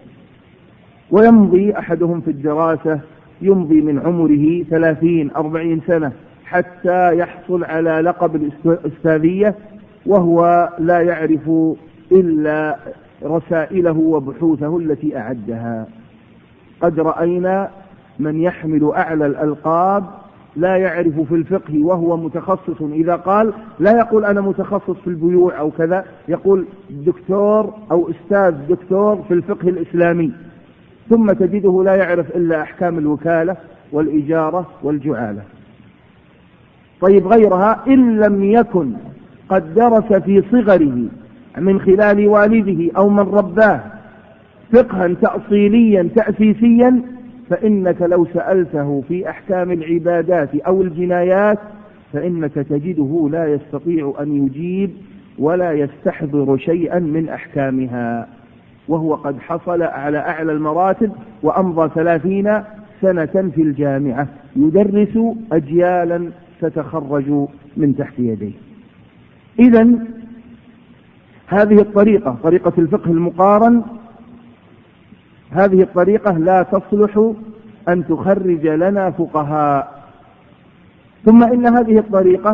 ويمضي أحدهم في الدراسة، يمضي من عمره 30-40 سنة حتى يحصل على لقب الأستاذية، وهو لا يعرف إلا رسائله وبحوثه التي أعدها. قد رأينا من يحمل أعلى الألقاب لا يعرف في الفقه وهو متخصص، إذا قال لا يقول أنا متخصص في البيوع أو كذا، يقول دكتور أو أستاذ دكتور في الفقه الإسلامي، ثم تجده لا يعرف إلا أحكام الوكالة والإجارة والجعالة. طيب، غيرها إن لم يكن قد درس في صغره من خلال والده أو من رباه فقها تأصيليا تأسيسيا، فإنك لو سألته في أحكام العبادات أو الجنايات فإنك تجده لا يستطيع أن يجيب ولا يستحضر شيئا من أحكامها، وهو قد حصل على أعلى المراتب وأمضى 30 سنة في الجامعة يدرس أجيالا تتخرج من تحت يديه. إذن هذه الطريقة، طريقة الفقه المقارن، هذه الطريقة لا تصلح أن تخرج لنا فقهاء. ثم إن هذه الطريقة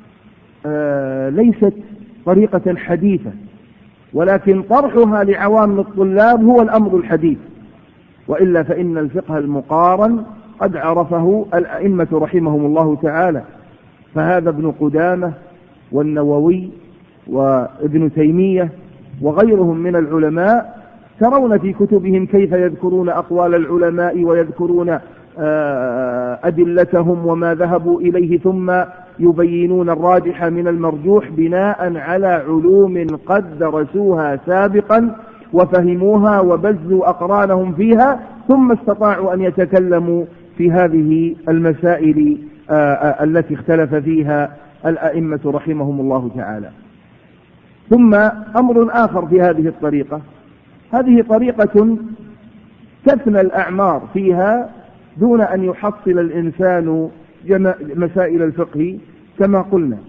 ليست طريقة حديثة، ولكن طرحها لعوام الطلاب هو الأمر الحديث، وإلا فإن الفقه المقارن قد عرفه الأئمة رحمهم الله تعالى. فهذا ابن قدامة والنووي وابن تيمية وغيرهم من العلماء ترون في كتبهم كيف يذكرون أقوال العلماء ويذكرون أدلتهم وما ذهبوا إليه، ثم يبينون الراجح من المرجوح بناء على علوم قد درسوها سابقا وفهموها وبذلوا أقرانهم فيها، ثم استطاعوا أن يتكلموا في هذه المسائل التي اختلف فيها الأئمة رحمهم الله تعالى. ثم أمر آخر في هذه الطريقة، هذه طريقة تفنى الأعمار فيها دون أن يحصل الإنسان مسائل الفقه كما قلنا.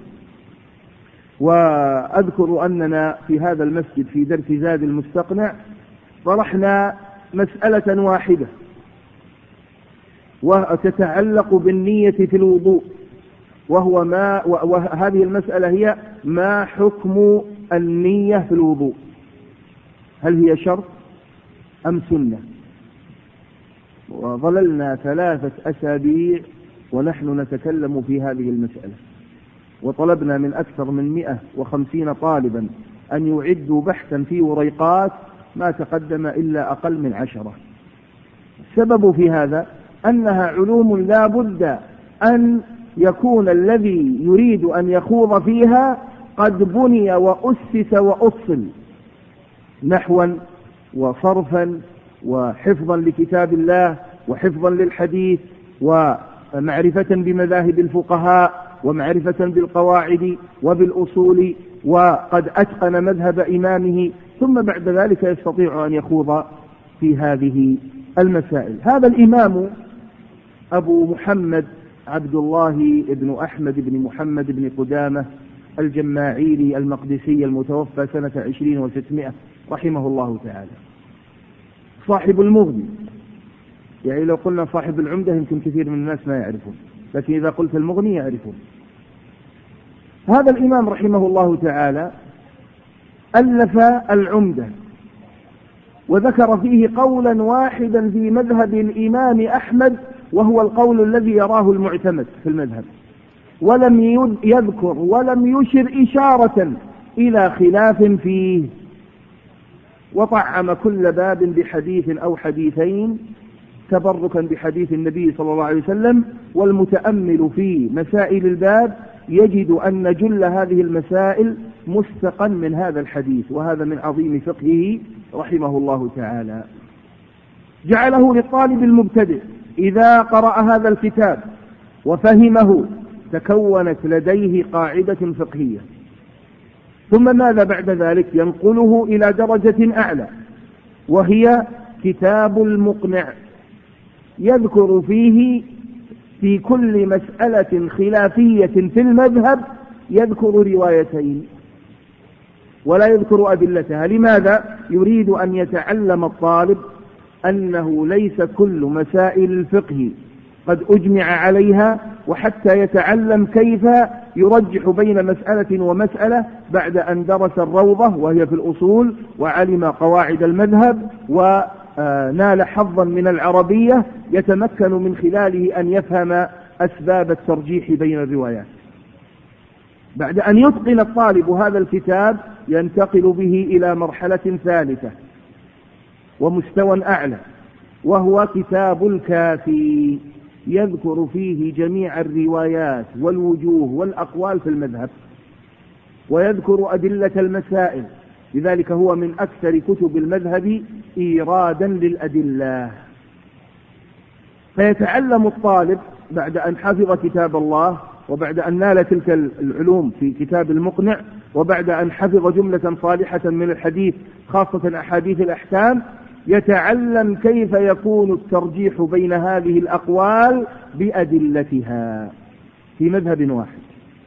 وأذكر أننا في هذا المسجد في درس زاد المستقنع طرحنا مسألة واحدة وتتعلق بالنية في الوضوء، وهذه المسألة هي ما حكم النية في الوضوء؟ هل هي شرط أم سنة؟ وظللنا 3 أسابيع ونحن نتكلم في هذه المسألة، وطلبنا من أكثر من 150 طالبا أن يعدوا بحثا في وريقات ما تقدم إلا أقل من 10. السبب في هذا أنها علوم لا بد أن يكون الذي يريد أن يخوض فيها قد بني وأسس وأصل نحوا وصرفا وحفظا لكتاب الله وحفظا للحديث ومعرفة بمذاهب الفقهاء ومعرفة بالقواعد وبالأصول، وقد أتقن مذهب إمامه، ثم بعد ذلك يستطيع أن يخوض في هذه المسائل. هذا الإمام أبو محمد عبد الله بن أحمد بن محمد بن قدامة الجماعيلي المقدسي المتوفى سنة 20 و600 رحمه الله تعالى، صاحب المغني. يعني لو قلنا صاحب العمدة يمكن كثير من الناس ما يعرفون، لكن إذا قلت المغني يعرفون. هذا الإمام رحمه الله تعالى ألف العمدة، وذكر فيه قولا واحدا في مذهب الإمام أحمد، وهو القول الذي يراه المعتمد في المذهب، ولم يذكر ولم يشر إشارة إلى خلاف فيه، وطعم كل باب بحديث أو حديثين تبركا بحديث النبي صلى الله عليه وسلم. والمتأمل في مسائل الباب يجد أن جل هذه المسائل مستقا من هذا الحديث، وهذا من عظيم فقهه رحمه الله تعالى. جعله للطالب المبتدئ إذا قرأ هذا الكتاب وفهمه تكونت لديه قاعدة فقهية، ثم ماذا بعد ذلك؟ ينقله إلى درجة أعلى، وهي كتاب المقنع، يذكر فيه في كل مسألة خلافية في المذهب يذكر روايتين ولا يذكر أدلتها. لماذا؟ يريد أن يتعلم الطالب أنه ليس كل مسائل الفقه قد أجمع عليها، وحتى يتعلم كيف يرجح بين مسألة ومسألة بعد أن درس الروضة وهي في الأصول، وعلم قواعد المذهب، ونال حظا من العربية يتمكن من خلاله أن يفهم أسباب الترجيح بين الروايات. بعد أن يتقن الطالب هذا الكتاب ينتقل به إلى مرحلة ثالثة ومستوى أعلى، وهو كتاب الكافي، يذكر فيه جميع الروايات والوجوه والأقوال في المذهب، ويذكر أدلة المسائل، لذلك هو من أكثر كتب المذهب إيرادا للأدلة. فيتعلم الطالب بعد أن حفظ كتاب الله، وبعد أن نال تلك العلوم في كتاب المقنع، وبعد أن حفظ جملة صالحة من الحديث خاصة أحاديث الأحكام، يتعلم كيف يكون الترجيح بين هذه الأقوال بأدلتها في مذهب واحد.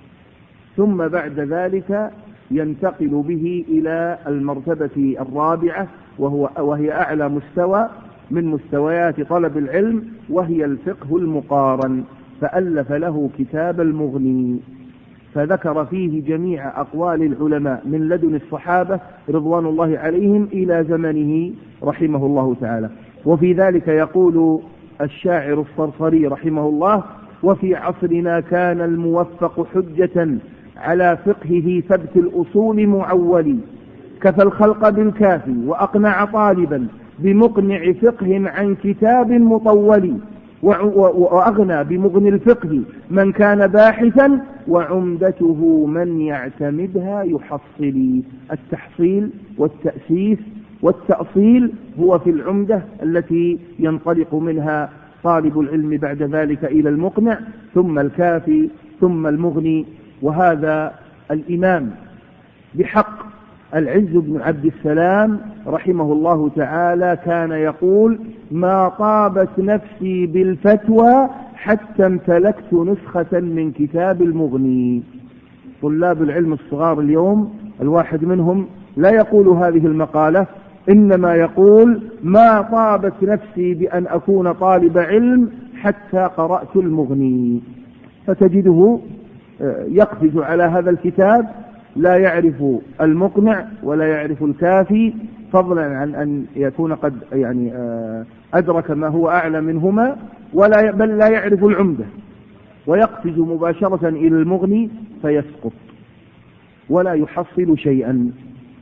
ثم بعد ذلك ينتقل به إلى المرتبة الرابعة، وهي أعلى مستوى من مستويات طلب العلم، وهي الفقه المقارن، فألف له كتاب المغني، فذكر فيه جميع أقوال العلماء من لدن الصحابة رضوان الله عليهم إلى زمنه رحمه الله تعالى. وفي ذلك يقول الشاعر الصرصري رحمه الله: وفي عصرنا كان الموفق حجة على فقهه ثبت الأصول معول، كفى الخلق بالكافي وأقنع طالبا بمقنع فقه عن كتاب مطول، وأغنى بمغني الفقه من كان باحثا، وعمدته من يعتمدها يحصل. التحصيل والتأسيس والتأصيل هو في العمدة التي ينطلق منها طالب العلم بعد ذلك إلى المقنع، ثم الكافي، ثم المغني. وهذا الإمام بحق العز بن عبد السلام رحمه الله تعالى كان يقول: ما طابت نفسي بالفتوى حتى امتلكت نسخة من كتاب المغني. طلاب العلم الصغار اليوم الواحد منهم لا يقول هذه المقالة، إنما يقول: ما طابت نفسي بأن أكون طالب علم حتى قرأت المغني. فتجده يقفز على هذا الكتاب، لا يعرف المقنع ولا يعرف الكافي، فضلا عن أن يكون قد أدرك ما هو أعلى منهما، بل لا يعرف العمدة، ويقفز مباشرة إلى المغني فيسقط ولا يحصل شيئا.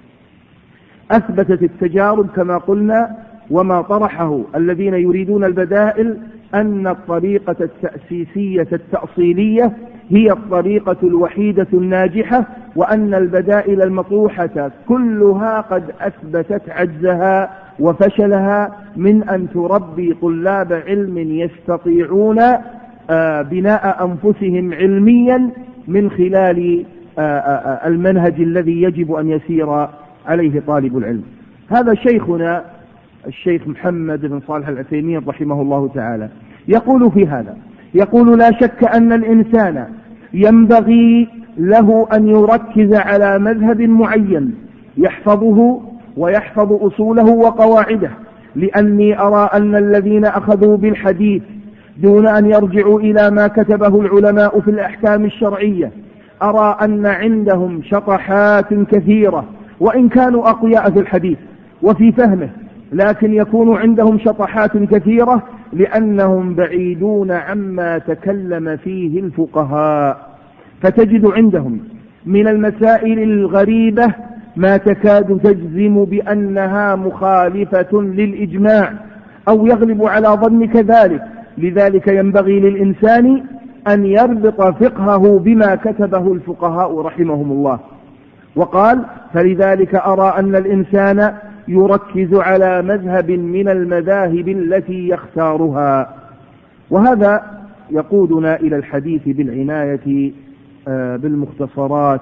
أثبتت التجارب كما قلنا وما طرحه الذين يريدون البدائل أن الطريقة التأسيسية التأصيلية هي الطريقة الوحيدة الناجحة، وأن البدائل المطروحة كلها قد أثبتت عجزها وفشلها من أن تربي طلاب علم يستطيعون بناء أنفسهم علميا من خلال المنهج الذي يجب أن يسير عليه طالب العلم. هذا شيخنا الشيخ محمد بن صالح العثيمين رحمه الله تعالى يقول في هذا، يقول: لا شك أن الإنسان ينبغي له أن يركز على مذهب معين يحفظه ويحفظ أصوله وقواعده، لأني أرى أن الذين أخذوا بالحديث دون أن يرجعوا إلى ما كتبه العلماء في الأحكام الشرعية أرى أن عندهم شطحات كثيرة، وإن كانوا أقوياء في الحديث وفي فهمه، لكن يكون عندهم شطحات كثيرة لأنهم بعيدون عما تكلم فيه الفقهاء، فتجد عندهم من المسائل الغريبة ما تكاد تجزم بأنها مخالفة للإجماع أو يغلب على ظنك ذلك. لذلك ينبغي للإنسان أن يربط فقهه بما كتبه الفقهاء رحمهم الله. وقال: فلذلك أرى أن الإنسان يركز على مذهب من المذاهب التي يختارها. وهذا يقودنا إلى الحديث بالعناية بالمختصرات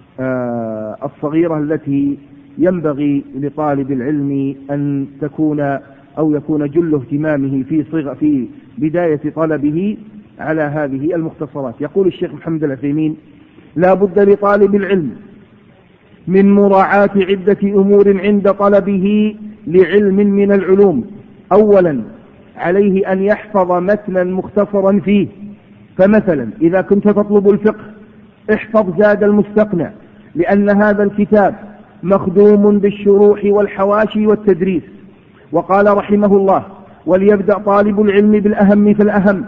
الصغيرة التي ينبغي لطالب العلم أن تكون أو يكون جل اهتمامه في بداية طلبه على هذه المختصرات. يقول الشيخ محمد العثيمين: لا بد لطالب العلم من مراعاة عدة أمور عند طلبه لعلم من العلوم. أولا، عليه أن يحفظ متنا مختصرا فيه، فمثلا إذا كنت تطلب الفقه احفظ زاد المستقنع، لأن هذا الكتاب مخدوم بالشروح والحواشي والتدريس. وقال رحمه الله: وليبدأ طالب العلم بالأهم فالأهم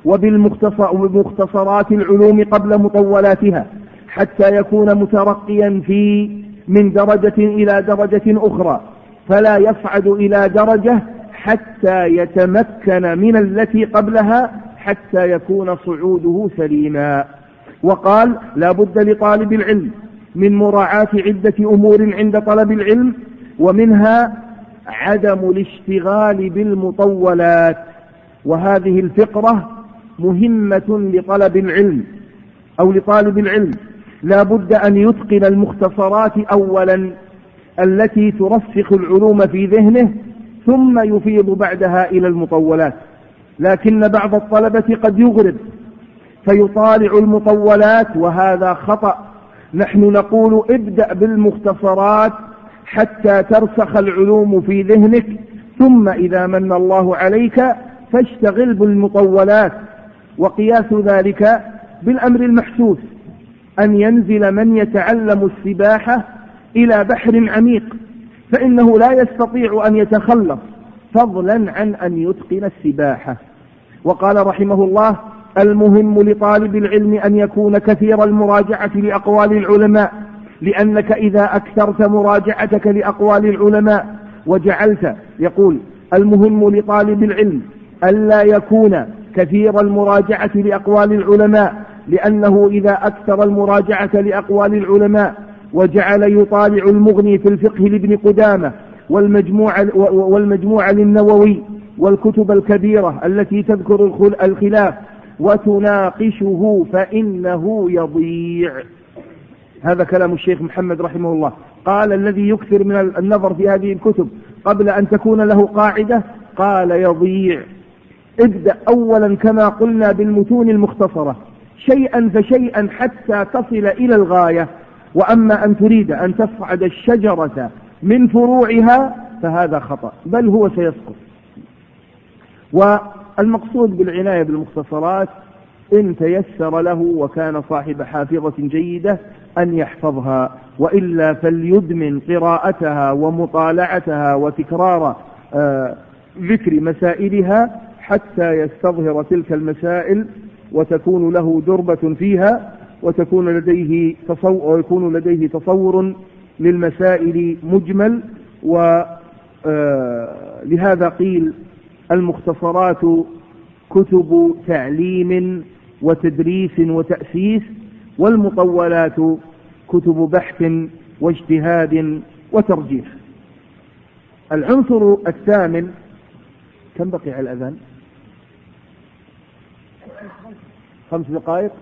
وبمختصرات العلوم قبل مطولاتها، حتى يكون مترقيا من درجة إلى درجة أخرى، فلا يصعد إلى درجة حتى يتمكن من التي قبلها حتى يكون صعوده سليما. وقال: لا بد لطالب العلم من مراعاة عدة أمور عند طلب العلم، ومنها عدم الاشتغال بالمطولات. وهذه الفقرة مهمة لطلب العلم أو لطالب العلم. لا بد أن يتقن المختصرات أولا التي ترسخ العلوم في ذهنه، ثم يفيض بعدها إلى المطولات. لكن بعض الطلبة قد يغرب فيطالع المطولات، وهذا خطأ. نحن نقول: ابدأ بالمختصرات حتى ترسخ العلوم في ذهنك، ثم إذا من الله عليك فاشتغل بالمطولات. وقياس ذلك بالأمر المحسوس، أن ينزل من يتعلم السباحة إلى بحر عميق، فإنه لا يستطيع أن يتخلص، فضلا عن أن يتقن السباحة. وقال رحمه الله: المهم لطالب العلم أن يكون كثير المراجعة لأقوال العلماء، لأنك إذا أكثرت مراجعتك لأقوال العلماء وجعلت، يقول: المهم لطالب العلم ألا يكون كثير المراجعة لأقوال العلماء، لأنه إذا أكثر المراجعة لأقوال العلماء وجعل يطالع المغني في الفقه لابن قدامة والمجموع للنووي والكتب الكبيرة التي تذكر الخلاف وتناقشه، فإنه يضيع. هذا كلام الشيخ محمد رحمه الله. قال: الذي يكثر من النظر في هذه الكتب قبل أن تكون له قاعدة قال يضيع. ابدأ أولا كما قلنا بالمتون المختصرة شيئا فشيئا حتى تصل إلى الغاية. وأما أن تريد أن تصعد الشجرة من فروعها فهذا خطأ، بل هو سيسقط. والمقصود بالعناية بالمختصرات إن تيسر له وكان صاحب حافظة جيدة أن يحفظها، وإلا فليدمن قراءتها ومطالعتها وتكرار ذكر مسائلها حتى يستظهر تلك المسائل وتكون له دربة فيها، ويكون لديه تصور للمسائل مجمل. ولهذا قيل: المختصرات كتب تعليم وتدريس وتأسيس، والمطولات كتب بحث واجتهاد وترجيح. العنصر الثامن، كم بقي على الأذان؟ 5 دقائق.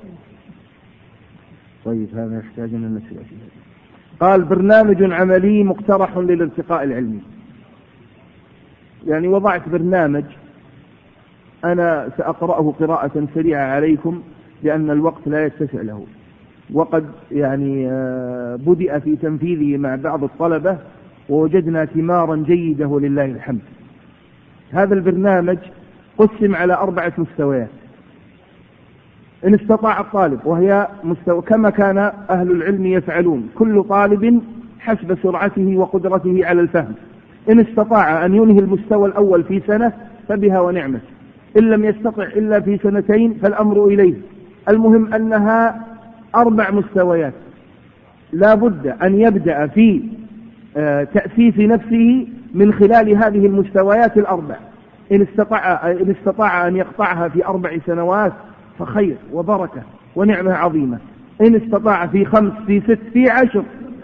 طيب هذا يحتاج أن نسأل فيه. قال برنامج عملي مقترح للارتقاء العلمي. يعني وضعت برنامج أنا سأقرأه قراءة سريعة عليكم لأن الوقت لا يتسع له، وقد يعني بدأ في تنفيذه مع بعض الطلبة ووجدنا ثمارا جيدة ولله الحمد. هذا البرنامج قسم على 4 مستويات إن استطاع الطالب، وهي كما كان أهل العلم يفعلون، كل طالب حسب سرعته وقدرته على الفهم. إن استطاع أن ينهي المستوى الأول في سنة فبها ونعمة، إن لم يستطع إلا في 2 فالأمر إليه. المهم أنها 4 مستويات، لا بد أن يبدأ في تأسيس نفسه من خلال هذه المستويات ال4. إن استطاع أن يقطعها في 4 سنوات فخير وبركة ونعمة عظيمة، إن استطاع في 5 في 6 في 10،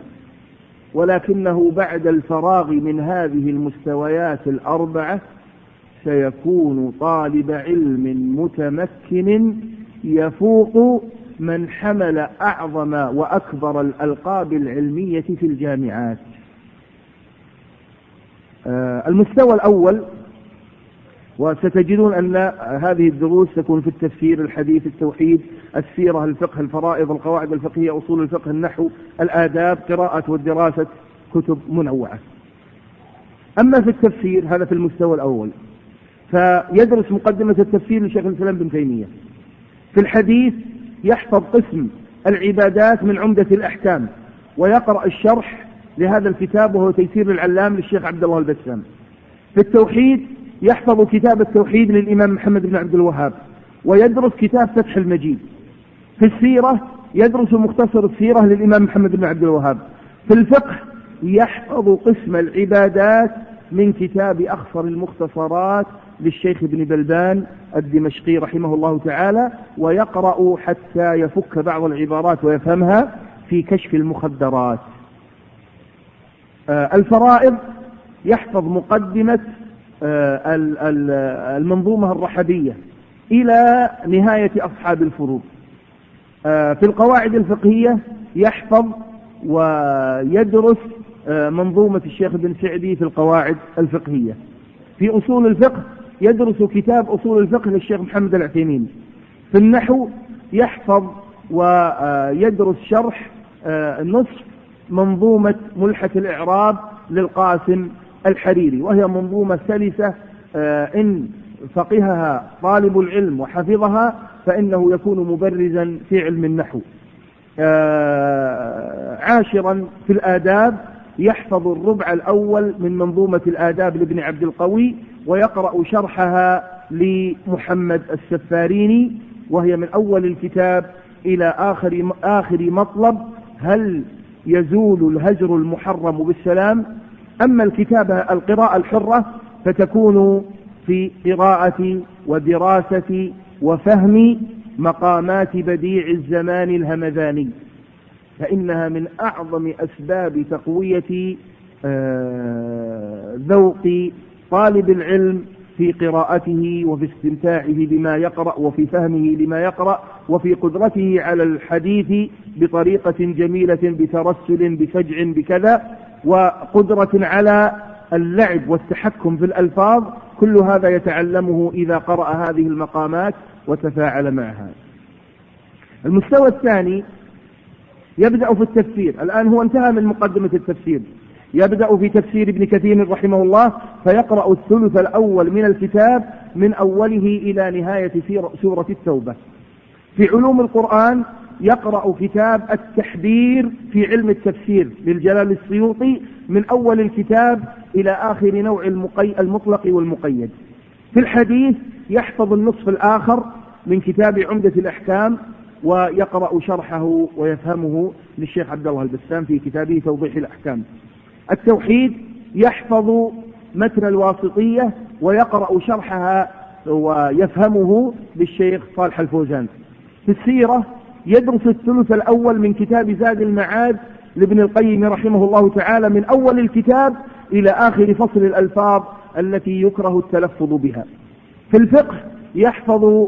ولكنه بعد الفراغ من هذه المستويات ال4 سيكون طالب علم متمكن يفوق من حمل أعظم وأكبر الألقاب العلمية في الجامعات. المستوى الأول، وستجدون أن هذه الدروس تكون في التفسير، الحديث، التوحيد، السيرة، الفقه، الفرائض، القواعد الفقهية، أصول الفقه، النحو، الآداب، قراءة والدراسة، كتب منوعة. أما في التفسير هذا في المستوى الأول، فيدرس مقدمة التفسير لشيخ الإسلام ابن تيمية. في الحديث يحفظ قسم العبادات من عمدة الأحكام، ويقرأ الشرح لهذا الكتاب وهو تيسير العلام للشيخ عبد الله البسام. في التوحيد يحفظ كتاب التوحيد للإمام محمد بن عبد الوهاب، ويدرس كتاب فتح المجيد. في السيرة يدرس مختصر السيرة للإمام محمد بن عبد الوهاب. في الفقه يحفظ قسم العبادات من كتاب أخصر المختصرات للشيخ ابن بلبان الدمشقي رحمه الله تعالى، ويقرأ حتى يفك بعض العبارات ويفهمها في كشف المخدرات. الفرائض يحفظ مقدمة المنظومة الرحبية إلى نهاية أصحاب الفروض. في القواعد الفقهية يحفظ ويدرس منظومة الشيخ ابن سعدي في القواعد الفقهية. في أصول الفقه يدرس كتاب أصول الفقه للشيخ محمد العثيمين. في النحو يحفظ ويدرس شرح نصف منظومة ملحة الإعراب للقاسم الحريري، وهي منظومة سلسة، إن فقهها طالب العلم وحفظها فإنه يكون مبرزا في علم النحو. 10 في الآداب يحفظ الربع الأول من منظومة الآداب لابن عبد القوي، ويقرأ شرحها لمحمد السفاريني، وهي من أول الكتاب إلى آخر مطلب: هل يزول الهجر المحرم بالسلام؟ أما القراءة الحرة فتكون في قراءة ودراسة وفهم مقامات بديع الزمان الهمذاني، فإنها من أعظم أسباب تقوية ذوق طالب العلم في قراءته وفي استمتاعه بما يقرأ وفي فهمه لما يقرأ وفي قدرته على الحديث بطريقة جميلة بترسل بفجع بكذا، وقدرة على اللعب والتحكم في الألفاظ. كل هذا يتعلمه إذا قرأ هذه المقامات وتفاعل معها. المستوى الثاني يبدأ في التفسير. الآن هو انتهى من مقدمة التفسير، يبدأ في تفسير ابن كثير رحمه الله، فيقرأ الثلث الأول من الكتاب من أوله إلى نهاية سورة التوبة. في علوم القرآن يقرأ كتاب التحبير في علم التفسير للجلال السيوطي من أول الكتاب إلى آخر نوع المطلق والمقيد. في الحديث يحفظ النصف الآخر من كتاب عمدة الأحكام، ويقرأ شرحه ويفهمه للشيخ عبد الله البسام في كتابه توضيح الأحكام. التوحيد يحفظ متن الواسطية ويقرأ شرحها ويفهمه للشيخ صالح الفوزان. في السيرة يدرس الثلث الأول من كتاب زاد المعاد لابن القيم رحمه الله تعالى من أول الكتاب إلى آخر فصل الألفاظ التي يكره التلفظ بها. في الفقه يحفظ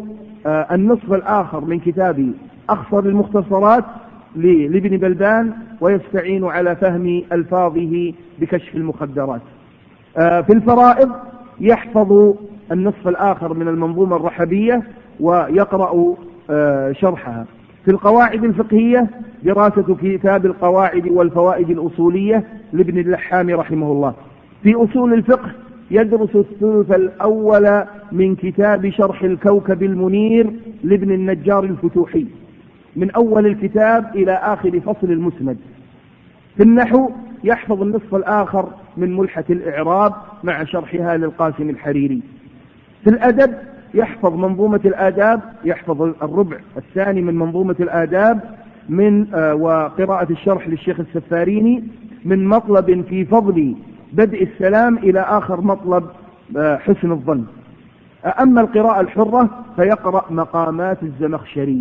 النصف الآخر من كتاب أخصر المختصرات لابن بلبان، ويستعين على فهم ألفاظه بكشف المخدرات. في الفرائض يحفظ النصف الآخر من المنظومة الرحبية ويقرأ شرحها. في القواعد الفقهية دراسة كتاب القواعد والفوائد الأصولية لابن اللحام رحمه الله. في أصول الفقه يدرس الثلث الأول من كتاب شرح الكوكب المنير لابن النجار الفتوحي من أول الكتاب إلى آخر فصل المسند. في النحو يحفظ النصف الآخر من ملحة الإعراب مع شرحها للقاسم الحريري. في الأدب يحفظ منظومة الآداب، يحفظ الربع الثاني من منظومة الآداب وقراءة الشرح للشيخ السفاريني من مطلب في فضل بدء السلام إلى آخر مطلب حسن الظن. أما القراءة الحرة فيقرأ مقامات الزمخشري،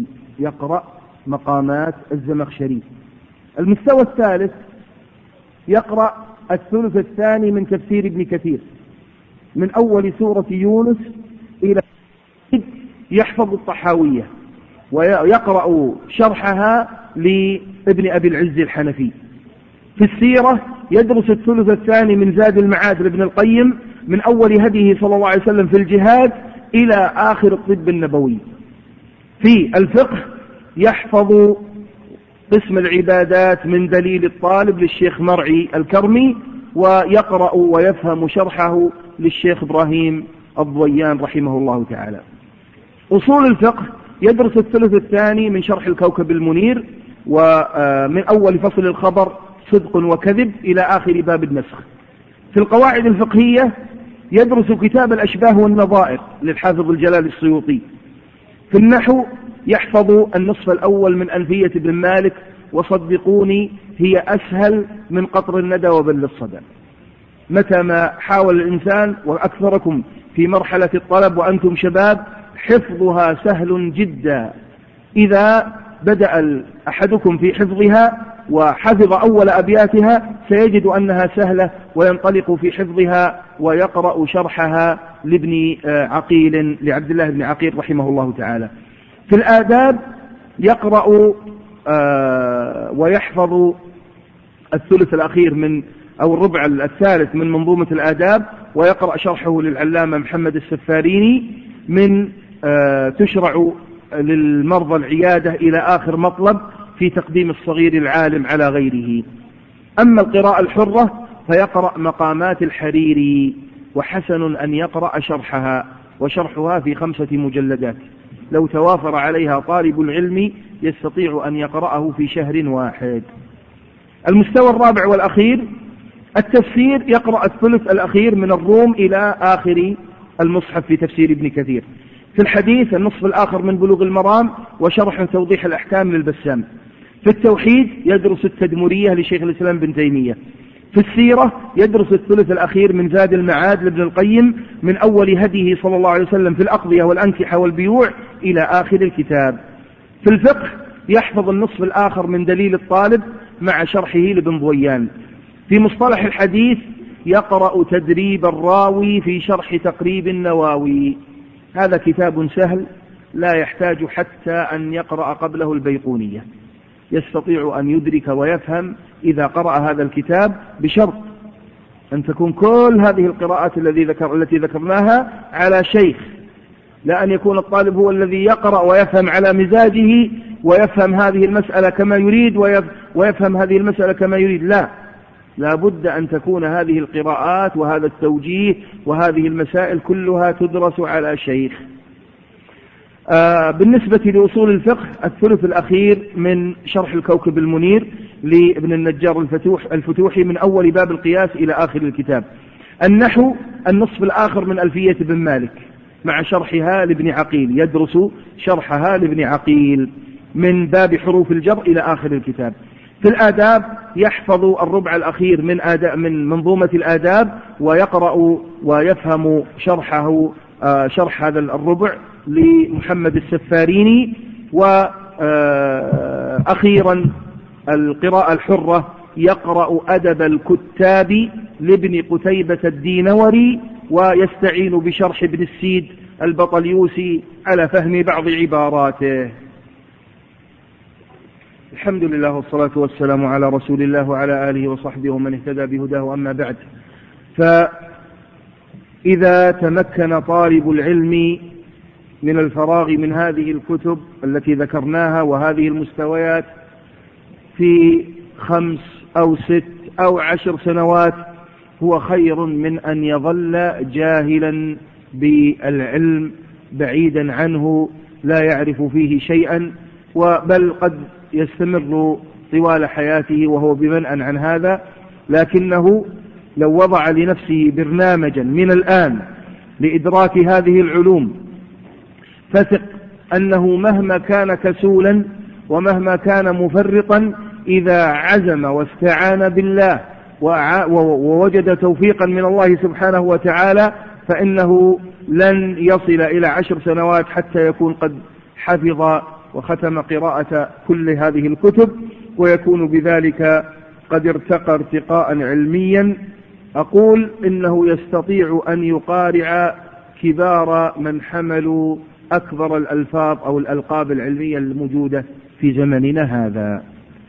المستوى الثالث يقرأ الثلث الثاني من تفسير ابن كثير من أول سورة يونس إلى يحفظ الطحاوية ويقرأ شرحها لابن أبي العز الحنفي. في السيرة يدرس الثلث الثاني من زاد المعاد لابن القيم من أول هديه صلى الله عليه وسلم في الجهاد إلى آخر الطب النبوي. في الفقه يحفظ قسم العبادات من دليل الطالب للشيخ مرعي الكرمي، ويقرأ ويفهم شرحه للشيخ إبراهيم الضويان رحمه الله تعالى. أصول الفقه يدرس الثلث الثاني من شرح الكوكب المنير ومن أول فصل الخبر صدق وكذب إلى آخر باب النسخ. في القواعد الفقهية يدرس كتاب الأشباه والنظائر للحافظ الجلال السيوطي. في النحو يحفظ النصف الأول من ألفية بن مالك، وصدقوني هي أسهل من قطر الندى وبل الصدى. متى ما حاول الإنسان وأكثركم في مرحلة الطلب وأنتم شباب حفظها سهل جدا. إذا بدأ أحدكم في حفظها وحفظ أول أبياتها سيجد أنها سهلة وينطلق في حفظها ويقرأ شرحها لابن عقيل لعبد الله بن عقيل رحمه الله تعالى. في الآداب يقرأ ويحفظ الثلث الأخير من أو الربع الثالث من منظومة الآداب، ويقرأ شرحه للعلامة محمد السفاريني من تشرع للمرضى العيادة إلى آخر مطلب في تقديم الصغير العالم على غيره. أما القراءة الحرة فيقرأ مقامات الحريري، وحسن أن يقرأ شرحها، وشرحها في 5 مجلدات، لو توافر عليها طالب العلم يستطيع أن يقرأه في شهر واحد. المستوى الرابع والأخير التفسير، يقرأ الثلث الأخير من الروم إلى آخر المصحف في تفسير ابن كثير. في الحديث النصف الآخر من بلوغ المرام وشرح توضيح الأحكام للبسام. في التوحيد يدرس التدمرية لشيخ الإسلام بن تيمية. في السيرة يدرس الثلث الأخير من زاد المعاد لابن القيم من أول هديه صلى الله عليه وسلم في الأقضية والأنكحة والبيوع إلى آخر الكتاب. في الفقه يحفظ النصف الآخر من دليل الطالب مع شرحه لابن ضويان. في مصطلح الحديث يقرأ تدريب الراوي في شرح تقريب النواوي. هذا كتاب سهل لا يحتاج حتى أن يقرأ قبله البيقونية، يستطيع أن يدرك ويفهم إذا قرأ هذا الكتاب، بشرط أن تكون كل هذه القراءات التي ذكرناها على شيخ، لا أن يكون الطالب هو الذي يقرأ ويفهم على مزاجه ويفهم هذه المسألة كما يريد ويفهم هذه المسألة كما يريد. لا بد أن تكون هذه القراءات وهذا التوجيه وهذه المسائل كلها تدرس على شيخ. بالنسبة لأصول الفقه الثلث الأخير من شرح الكوكب المنير لابن النجار الفتوحي من أول باب القياس إلى آخر الكتاب. النحو النصف الآخر من ألفية بن مالك مع شرحها لابن عقيل، يدرس شرحها لابن عقيل من باب حروف الجر إلى آخر الكتاب. في الآداب يحفظ الربع الأخير من منظومة الآداب ويقرأ ويفهم شرحه شرح هذا الربع لمحمد السفاريني. وأخيرا القراءة الحرة يقرأ أدب الكتاب لابن قتيبة الدينوري ويستعين بشرح ابن السيد البطليوسي على فهم بعض عباراته. الحمد لله والصلاة والسلام على رسول الله وعلى آله وصحبه ومن اهتدى بهداه، أما بعد. فإذا تمكن طالب العلم من الفراغ من هذه الكتب التي ذكرناها وهذه المستويات في 5 أو 6 أو 10 سنوات، هو خير من أن يظل جاهلا بالعلم بعيدا عنه لا يعرف فيه شيئا، بل قد يستمر طوال حياته وهو بمنأى عن هذا. لكنه لو وضع لنفسه برنامجا من الآن لإدراك هذه العلوم، فثق أنه مهما كان كسولا ومهما كان مفرطا، إذا عزم واستعان بالله ووجد توفيقا من الله سبحانه وتعالى، فإنه لن يصل إلى 10 سنوات حتى يكون قد حفظ وختم قراءة كل هذه الكتب، ويكون بذلك قد ارتقى ارتقاء علميا. أقول إنه يستطيع أن يقارع كبار من حملوا أكبر الألفاظ أو الألقاب العلمية الموجودة في زمننا هذا.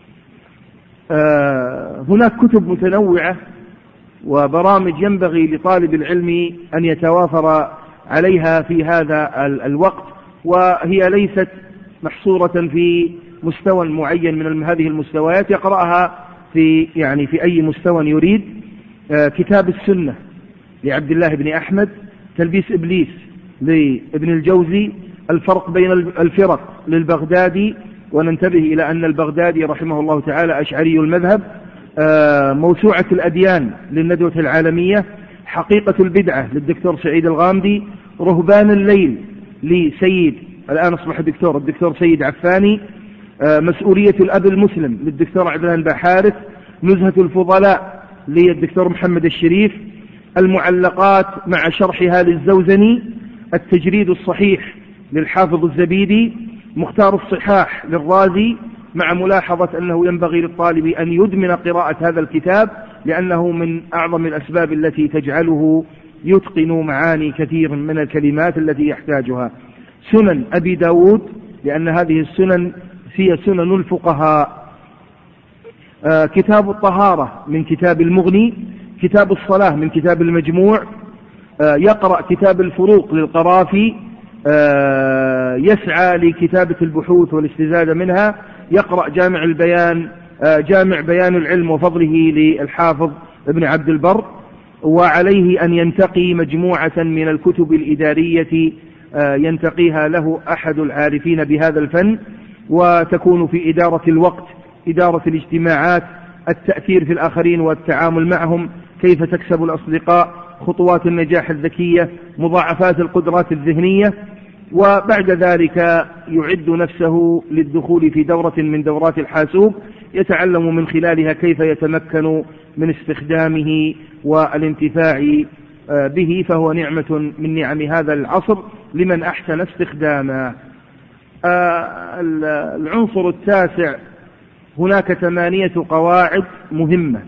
هناك كتب متنوعة وبرامج ينبغي لطالب العلم أن يتوافر عليها في هذا الوقت، وهي ليست محصورة في مستوى معين من هذه المستويات، يقرأها في أي مستوى يريد. كتاب السنة لعبد الله بن أحمد، تلبيس إبليس لابن الجوزي، الفرق بين الفرق للبغدادي، وننتبه إلى أن البغدادي رحمه الله تعالى أشعري المذهب، موسوعة الأديان للندوة العالمية، حقيقة البدعة للدكتور سعيد الغامدي، رهبان الليل لسيد الآن أصبح الدكتور سيد عفاني، مسؤولية الأب المسلم للدكتور عبد الله بحارث، نزهة الفضلاء للدكتور محمد الشريف، المعلقات مع شرحها للزوزني، التجريد الصحيح للحافظ الزبيدي، مختار الصحاح للرازي، مع ملاحظة أنه ينبغي للطالب أن يدمن قراءة هذا الكتاب، لأنه من أعظم الأسباب التي تجعله يتقن معاني كثير من الكلمات التي يحتاجها. سنن أبي داود، لأن هذه السنن هي سنن الفقهاء. كتاب الطهارة من كتاب المغني، كتاب الصلاة من كتاب المجموع، يقرأ كتاب الفروق للقرافي، يسعى لكتابة البحوث والاستزادة منها، يقرأ جامع بيان العلم وفضله للحافظ ابن عبد البر، وعليه أن ينتقي مجموعة من الكتب الإدارية ينتقيها له أحد العارفين بهذا الفن، وتكون في إدارة الوقت، إدارة الاجتماعات، التأثير في الآخرين والتعامل معهم، كيف تكسب الأصدقاء، خطوات النجاح الذكية، مضاعفات القدرات الذهنية. وبعد ذلك يعد نفسه للدخول في دورة من دورات الحاسوب، يتعلم من خلالها كيف يتمكن من استخدامه والانتفاع به، فهو نعمة من نعم هذا العصر لمن أحسن استخدامه. العنصر التاسع، هناك 8 قواعد مهمة،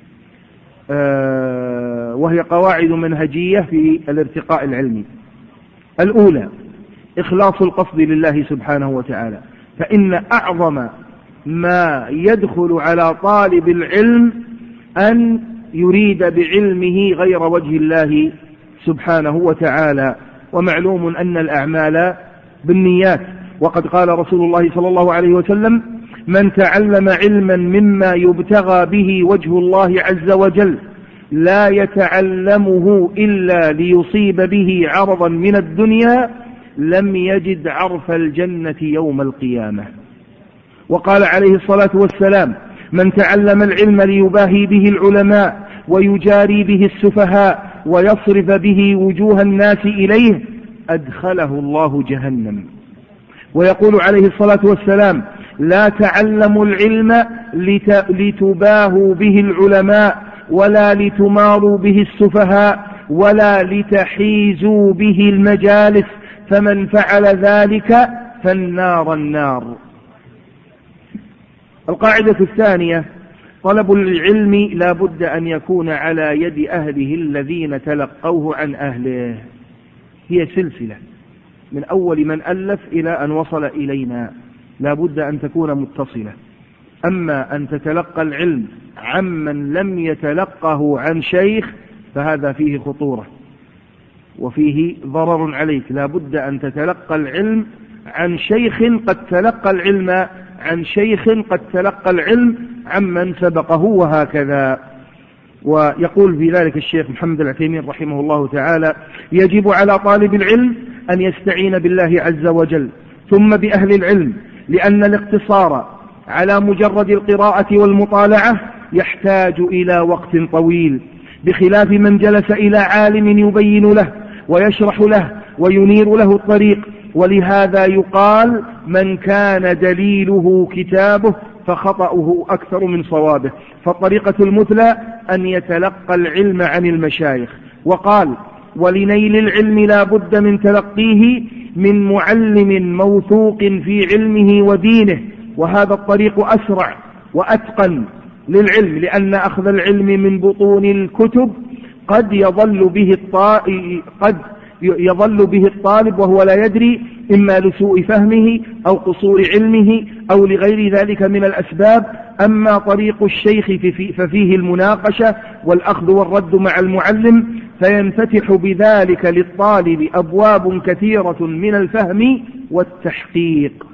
وهي قواعد منهجية في الارتقاء العلمي. الأولى إخلاص القصد لله سبحانه وتعالى، فإن أعظم ما يدخل على طالب العلم أن يريد بعلمه غير وجه الله سبحانه وتعالى. ومعلوم أن الأعمال بالنيات، وقد قال رسول الله صلى الله عليه وسلم: من تعلم علما مما يبتغى به وجه الله عز وجل لا يتعلمه إلا ليصيب به عرضا من الدنيا لم يجد عرف الجنة يوم القيامة. وقال عليه الصلاة والسلام: من تعلم العلم ليباهي به العلماء ويجاري به السفهاء ويصرف به وجوه الناس إليه أدخله الله جهنم. ويقول عليه الصلاة والسلام: لا تعلموا العلم لتباهوا به العلماء ولا لتماروا به السفهاء ولا لتحيزوا به المجالس، فمن فعل ذلك فالنار النار. القاعدة الثانية: طلب العلم لا بد أن يكون على يد أهله الذين تلقوه عن أهله. هي سلسلة، من أول من ألف إلى أن وصل إلينا لا بد أن تكون متصلة. أما أن تتلقى العلم عمن لم يتلقه عن شيخ فهذا فيه خطورة وفيه ضرر عليك. لا بد أن تتلقى العلم عن شيخ قد تلقى العلم عن شيخ قد تلقى العلم عمن سبقه وهكذا. ويقول في ذلك الشيخ محمد العثيمين رحمه الله تعالى: يجب على طالب العلم أن يستعين بالله عز وجل ثم بأهل العلم، لأن الاقتصار على مجرد القراءة والمطالعة يحتاج إلى وقت طويل، بخلاف من جلس إلى عالم يبين له ويشرح له وينير له الطريق. ولهذا يقال: من كان دليله كتابه فخطأه أكثر من صوابه. فالطريقة المثلى أن يتلقى العلم عن المشايخ. وقال: ولنيل العلم لا بد من تلقيه من معلم موثوق في علمه ودينه، وهذا الطريق أسرع وأتقن للعلم، لأن أخذ العلم من بطون الكتب قد يظل به الطالب وهو لا يدري، إما لسوء فهمه أو قصور علمه أو لغير ذلك من الأسباب. أما طريق الشيخ ففيه المناقشة والأخذ والرد مع المعلم، فينفتح بذلك للطالب أبواب كثيرة من الفهم والتحقيق.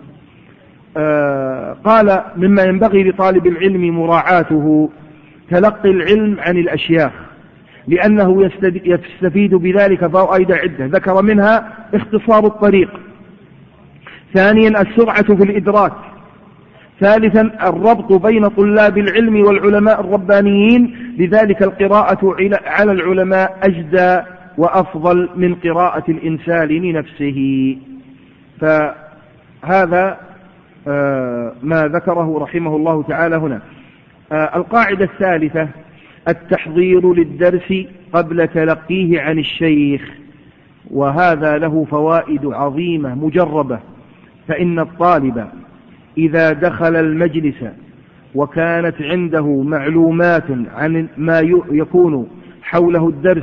قال: مما ينبغي لطالب العلم مراعاته تلقي العلم عن الأشياخ، لأنه يستفيد بذلك فوائد عدة، ذكر منها اختصار الطريق، ثانيا السرعة في الإدراك، ثالثا الربط بين طلاب العلم والعلماء الربانيين، لذلك القراءة على العلماء أجدى وأفضل من قراءة الإنسان لنفسه. فهذا ما ذكره رحمه الله تعالى هنا. القاعدة الثالثة: التحضير للدرس قبل تلقيه عن الشيخ، وهذا له فوائد عظيمة مجربة. فإن الطالب إذا دخل المجلس وكانت عنده معلومات عن ما يكون حوله الدرس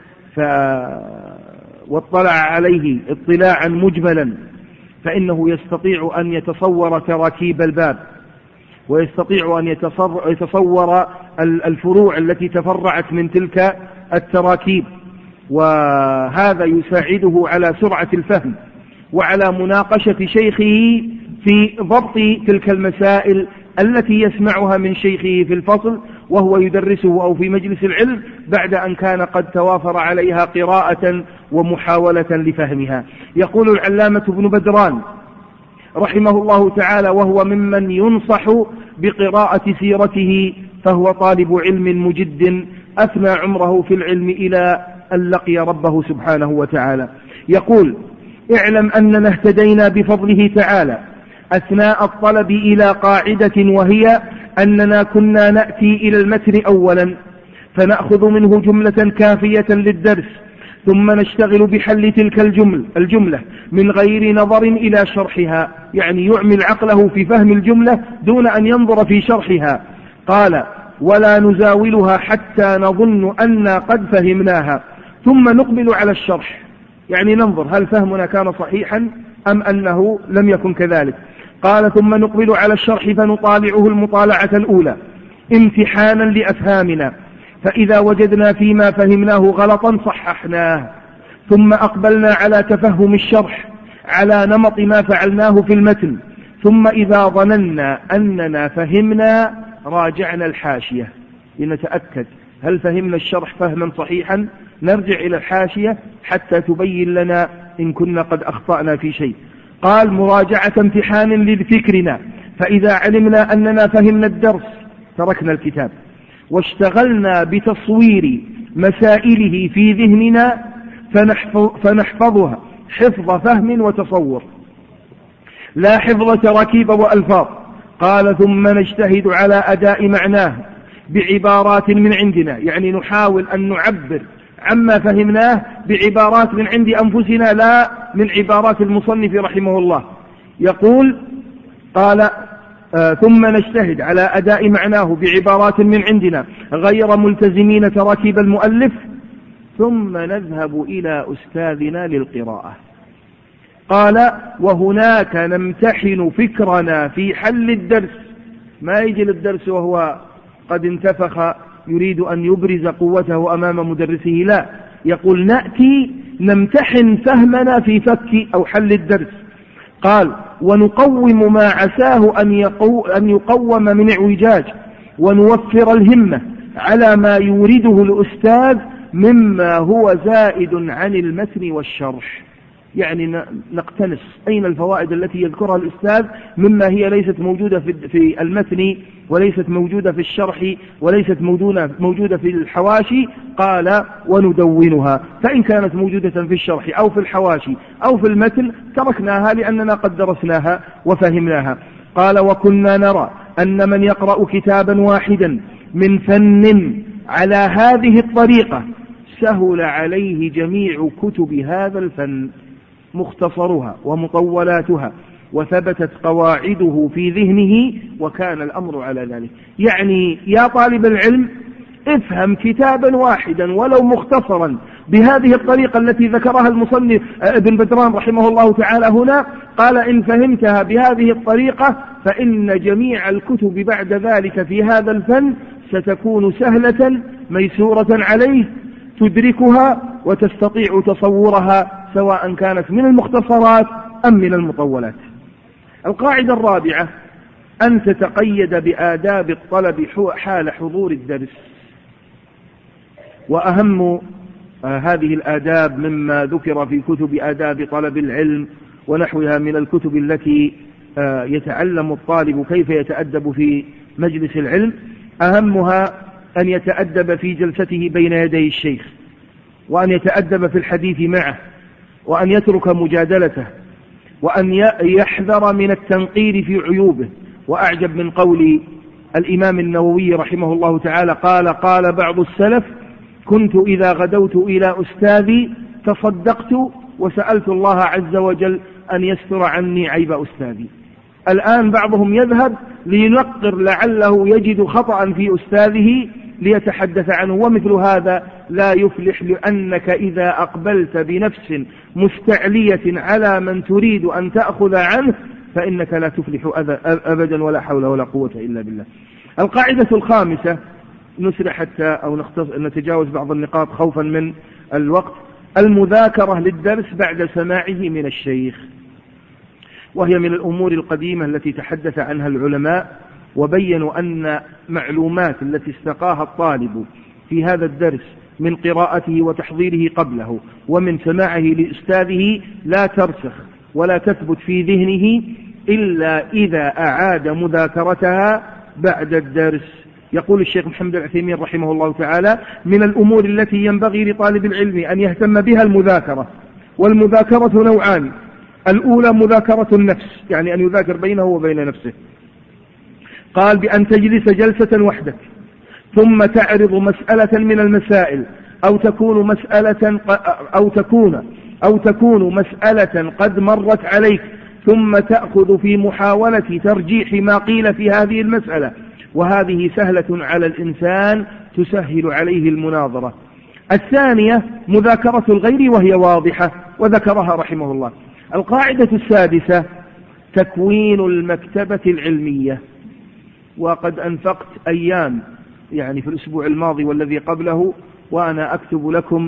واطلع عليه اطلاعا مجملا، فإنه يستطيع أن يتصور تراكيب الباب، ويستطيع أن يتصور الفروع التي تفرعت من تلك التراكيب، وهذا يساعده على سرعة الفهم وعلى مناقشة شيخه في ضبط تلك المسائل التي يسمعها من شيخه في الفصل وهو يدرسه أو في مجلس العلم، بعد أن كان قد توافر عليها قراءة ومحاولة لفهمها. يقول العلامة ابن بدران رحمه الله تعالى، وهو ممن ينصح بقراءة سيرته، فهو طالب علم مجد أثنى عمره في العلم إلى أن لقي ربه سبحانه وتعالى. يقول: اعلم أننا اهتدينا بفضله تعالى أثناء الطلب إلى قاعدة، وهي أننا كنا نأتي إلى المتن أولا فنأخذ منه جملة كافية للدرس، ثم نشتغل بحل تلك الجملة من غير نظر إلى شرحها، يعني يعمل عقله في فهم الجملة دون أن ينظر في شرحها. قال: ولا نزاولها حتى نظن أن قد فهمناها، ثم نقبل على الشرح، يعني ننظر هل فهمنا كان صحيحا أم أنه لم يكن كذلك. قال: ثم نقبل على الشرح فنطالعه المطالعة الأولى امتحانا لأفهامنا، فإذا وجدنا فيما فهمناه غلطا صححناه، ثم أقبلنا على تفهم الشرح على نمط ما فعلناه في المتن، ثم إذا ظننا أننا فهمنا راجعنا الحاشية لنتأكد هل فهمنا الشرح فهما صحيحا، نرجع إلى الحاشية حتى تبين لنا إن كنا قد أخطأنا في شيء. قال: مراجعة امتحان لفكرنا، فإذا علمنا أننا فهمنا الدرس تركنا الكتاب واشتغلنا بتصوير مسائله في ذهننا فنحفظها حفظ فهم وتصور، لا حفظ تراكيب وألفاظ. قال: ثم نجتهد على أداء معناه بعبارات من عندنا، يعني نحاول أن نعبر عما فهمناه بعبارات من عند أنفسنا لا من عبارات المصنف رحمه الله. يقول: قال: ثم نجتهد على أداء معناه بعبارات من عندنا غير ملتزمين تراكيب المؤلف، ثم نذهب إلى أستاذنا للقراءة. قال وهناك نمتحن فكرنا في حل الدرس. ما يجي للدرس وهو قد انتفخ يريد أن يبرز قوته أمام مدرسه، لا، يقول نأتي نمتحن فهمنا في فك أو حل الدرس. قال ونقوم ما عساه أن يقوم من اعوجاج، ونوفر الهمة على ما يورده الأستاذ مما هو زائد عن المتن والشرح. يعني نقتنص أين الفوائد التي يذكرها الأستاذ مما هي ليست موجودة في المتن، وليست موجودة في الشرح، وليست موجودة في الحواشي. قال وندونها، فإن كانت موجودة في الشرح أو في الحواشي أو في المتن تركناها لأننا قد درسناها وفهمناها. قال وكنا نرى أن من يقرأ كتابا واحدا من فن على هذه الطريقة سهل عليه جميع كتب هذا الفن مختصرها ومطولاتها، وثبتت قواعده في ذهنه، وكان الأمر على ذلك. يعني يا طالب العلم افهم كتابا واحدا ولو مختصرا بهذه الطريقة التي ذكرها المصنف ابن بدران رحمه الله تعالى هنا. قال إن فهمتها بهذه الطريقة فإن جميع الكتب بعد ذلك في هذا الفن ستكون سهلة ميسورة عليه، تدركها وتستطيع تصورها سواء كانت من المختصرات أم من المطولات. القاعدة الرابعة أن تتقيد بآداب الطلب حال حضور الدرس. وأهم هذه الآداب مما ذكر في كتب آداب طلب العلم ونحوها من الكتب التي يتعلم الطالب كيف يتأدب في مجلس العلم، أهمها أن يتأدب في جلسته بين يدي الشيخ، وأن يتأدب في الحديث معه، وأن يترك مجادلته، وأن يحذر من التنقير في عيوبه. وأعجب من قول الإمام النووي رحمه الله تعالى قال بعض السلف كنت إذا غدوت إلى أستاذي تصدقت وسألت الله عز وجل أن يستر عني عيب أستاذي. الآن بعضهم يذهب لينقر لعله يجد خطأ في أستاذه ليتحدث عنه، ومثل هذا لا يفلح، لأنك إذا أقبلت بنفس مستعلية على من تريد أن تأخذ عنه فإنك لا تفلح أبدا، ولا حول ولا قوة إلا بالله. القاعدة الخامسة، نسرع حتى أو نتجاوز بعض النقاط خوفا من الوقت، المذاكرة للدرس بعد سماعه من الشيخ، وهي من الأمور القديمة التي تحدث عنها العلماء وبينوا أن معلومات التي استقاها الطالب في هذا الدرس من قراءته وتحضيره قبله ومن سماعه لأستاذه لا ترسخ ولا تثبت في ذهنه إلا إذا أعاد مذاكرتها بعد الدرس. يقول الشيخ محمد العثيمين رحمه الله تعالى من الأمور التي ينبغي لطالب العلم أن يهتم بها المذاكرة، والمذاكرة نوعان: الأولى مذاكرة النفس، يعني أن يذاكر بينه وبين نفسه. قال بأن تجلس جلسة وحدك ثم تعرض مسألة من المسائل أو تكون مسألة قد مرت عليك، ثم تأخذ في محاولة ترجيح ما قيل في هذه المسألة، وهذه سهلة على الإنسان تسهل عليه المناظرة. الثانية مذاكرة الغير وهي واضحة وذكرها رحمه الله. القاعدة السادسة تكوين المكتبة العلمية. وقد أنفقت أيام يعني في الأسبوع الماضي والذي قبله وأنا أكتب لكم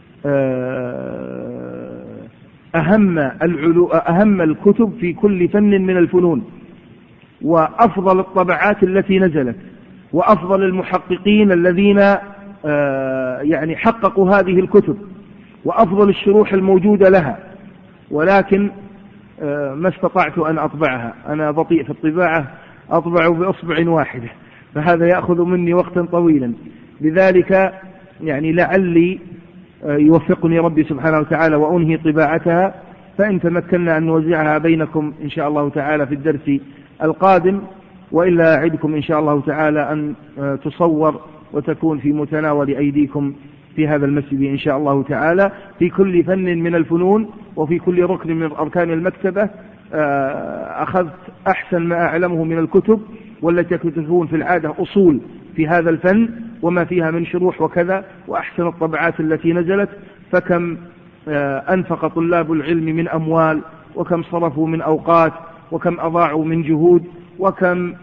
أهم الكتب في كل فن من الفنون، وأفضل الطبعات التي نزلت، وأفضل المحققين الذين يعني حققوا هذه الكتب، وأفضل الشروح الموجودة لها، ولكن ما استطعت أن أطبعها. أنا بطيء في الطباعة، أطبع بأصبع واحدة، فهذا يأخذ مني وقتا طويلا. لذلك يعني لعلي يوفقني ربي سبحانه وتعالى وأنهي طباعتها، فإن تمكنا أن نوزعها بينكم إن شاء الله تعالى في الدرس القادم، وإلا أعدكم إن شاء الله تعالى أن تصور وتكون في متناول أيديكم في هذا المسجد إن شاء الله تعالى في كل فن من الفنون وفي كل ركن من أركان المكتبة. أخذت أحسن ما أعلمه من الكتب، والتي تكون في العادة أصول في هذا الفن وما فيها من شروح وكذا، وأحسن الطبعات التي نزلت. فكم أنفق طلاب العلم من أموال وكم صرفوا من أوقات، وكم أضاعوا من جهود، وكم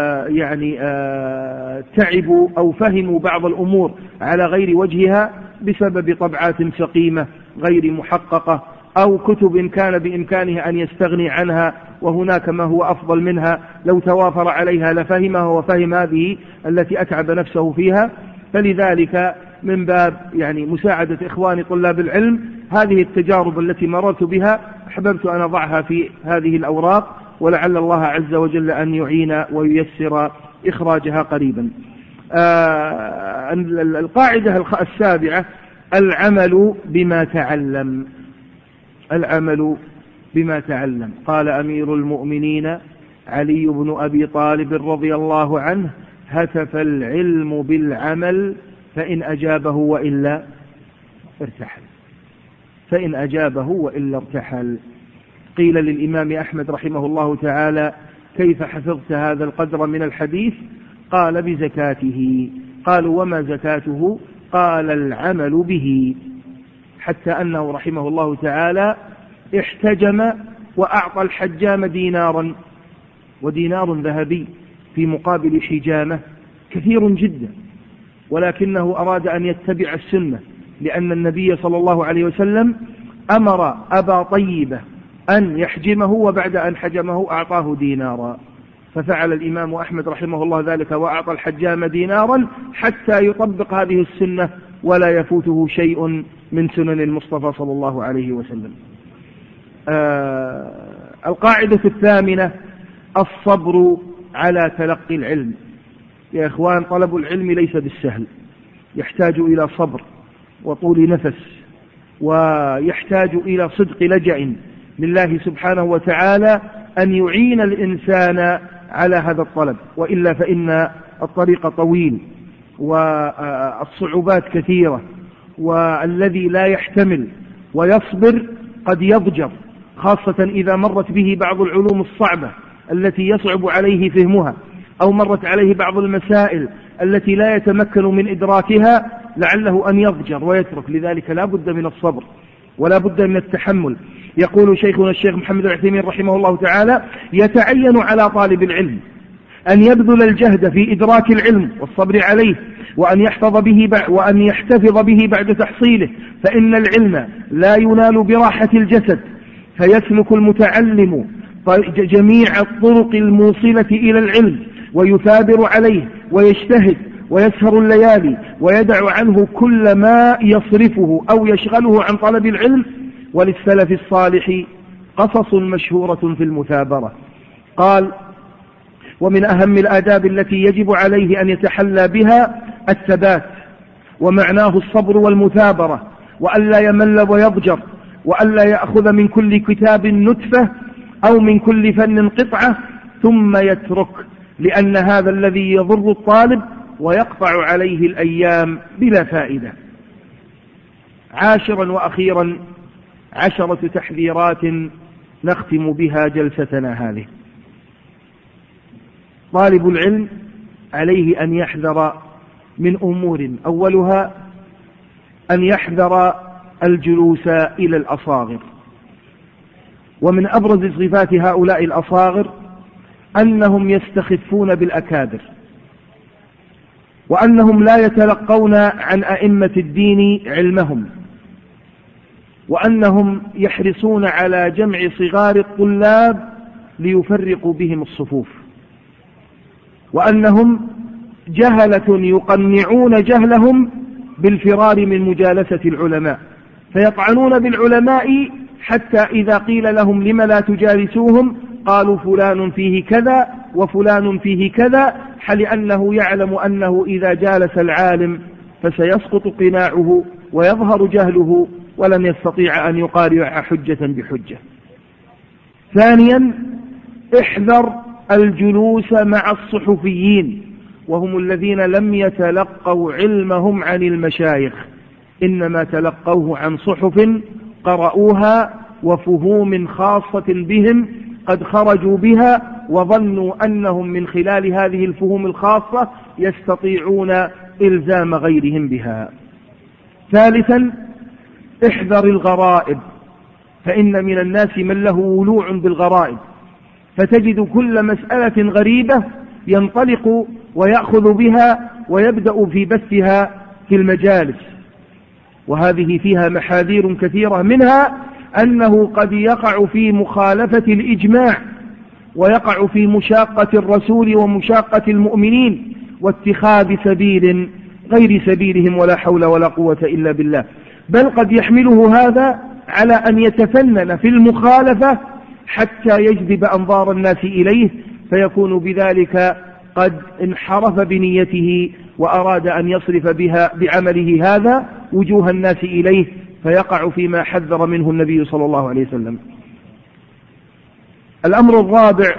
تعبوا أو فهموا بعض الأمور على غير وجهها بسبب طبعات سقيمة غير محققة، أو كتب كان بإمكانه أن يستغني عنها وهناك ما هو أفضل منها لو توافر عليها لفهمها وفهم هذه التي أتعب نفسه فيها. فلذلك من باب مساعدة إخواني طلاب العلم، هذه التجارب التي مررت بها أحببت أن أضعها في هذه الأوراق، ولعل الله عز وجل أن يعين وييسر إخراجها قريبا. القاعدة السابعة: العمل بما تعلم. العمل بما تعلم. قال أمير المؤمنين علي بن أبي طالب رضي الله عنه: هتف العلم بالعمل فإن أجابه وإلا ارتحل. فإن أجابه وإلا ارتحل. قيل للإمام أحمد رحمه الله تعالى: كيف حفظت هذا القدر من الحديث؟ قال: بزكاته. قالوا: وما زكاته؟ قال: العمل به. حتى أنه رحمه الله تعالى احتجم وأعطى الحجام دينارا، ودينار ذهبي في مقابل حجامة كثير جدا، ولكنه أراد أن يتبع السنة، لأن النبي صلى الله عليه وسلم أمر أبا طيبة أن يحجمه، وبعد أن حجمه أعطاه دينارا. ففعل الإمام أحمد رحمه الله ذلك وأعطى الحجام دينارا حتى يطبق هذه السنة ولا يفوته شيء من سنن المصطفى صلى الله عليه وسلم. القاعدة الثامنة: الصبر على تلقي العلم. يا إخوان، طلب العلم ليس بالسهل، يحتاج إلى صبر وطول نفس، ويحتاج إلى صدق لجأ لله سبحانه وتعالى أن يعين الإنسان على هذا الطلب، وإلا فإن الطريق طويل والصعوبات كثيرة، والذي لا يحتمل ويصبر قد يضجر، خاصة إذا مرت به بعض العلوم الصعبة التي يصعب عليه فهمها، أو مرت عليه بعض المسائل التي لا يتمكن من إدراكها، لعله أن يضجر ويترك. لذلك لا بد من الصبر ولا بد من التحمل. يقول شيخنا الشيخ محمد العثيمين رحمه الله تعالى: يتعين على طالب العلم أن يبذل الجهد في إدراك العلم والصبر عليه، وأن يحتفظ به بعد تحصيله، فإن العلم لا ينال براحة الجسد، فيسلك المتعلم جميع الطرق الموصلة إلى العلم، ويثابر عليه ويجتهد ويسهر الليالي، ويدع عنه كل ما يصرفه أو يشغله عن طلب العلم. وللسلف الصالح قصص مشهورة في المثابرة. قال: ومن أهم الآداب التي يجب عليه أن يتحلى بها الثبات، ومعناه الصبر والمثابرة، وألا يمل ويضجر، وألا يأخذ من كل كتاب نتفة أو من كل فن قطعة ثم يترك، لأن هذا الذي يضر الطالب ويقطع عليه الأيام بلا فائدة. عاشرا وأخيرا 10 تحذيرات نختم بها جلستنا هذه. طالب العلم عليه أن يحذر من أمور، أولها أن يحذر الجلوس إلى الأصاغر. ومن أبرز صفات هؤلاء الأصاغر أنهم يستخفون بالأكابر، وأنهم لا يتلقون عن أئمة الدين علمهم، وأنهم يحرصون على جمع صغار الطلاب ليفرقوا بهم الصفوف، وأنهم جهلة يقنعون جهلهم بالفرار من مجالسة العلماء، فيطعنون بالعلماء حتى إذا قيل لهم لم لا تجالسوهم قالوا فلان فيه كذا وفلان فيه كذا، لأنه يعلم أنه إذا جالس العالم فسيسقط قناعه ويظهر جهله ولن يستطيع أن يقارع حجة بحجة. ثانيا: احذر الجلوس مع الصحفيين، وهم الذين لم يتلقوا علمهم عن المشايخ، إنما تلقوه عن صحف قرأوها وفهوم خاصة بهم قد خرجوا بها، وظنوا أنهم من خلال هذه الفهوم الخاصة يستطيعون إلزام غيرهم بها. ثالثا: احذر الغرائب، فإن من الناس من له ولوع بالغرائب، فتجد كل مسألة غريبة ينطلق ويأخذ بها ويبدأ في بثها في المجالس، وهذه فيها محاذير كثيرة، منها أنه قد يقع في مخالفة الإجماع، ويقع في مشاقة الرسول ومشاقة المؤمنين واتخاذ سبيل غير سبيلهم، ولا حول ولا قوة إلا بالله. بل قد يحمله هذا على أن يتفنن في المخالفة حتى يجذب أنظار الناس إليه، فيكون بذلك قد انحرف بنيته وأراد أن يصرف بها بعمله هذا وجوه الناس إليه، فيقع فيما حذر منه النبي صلى الله عليه وسلم. الأمر الرابع: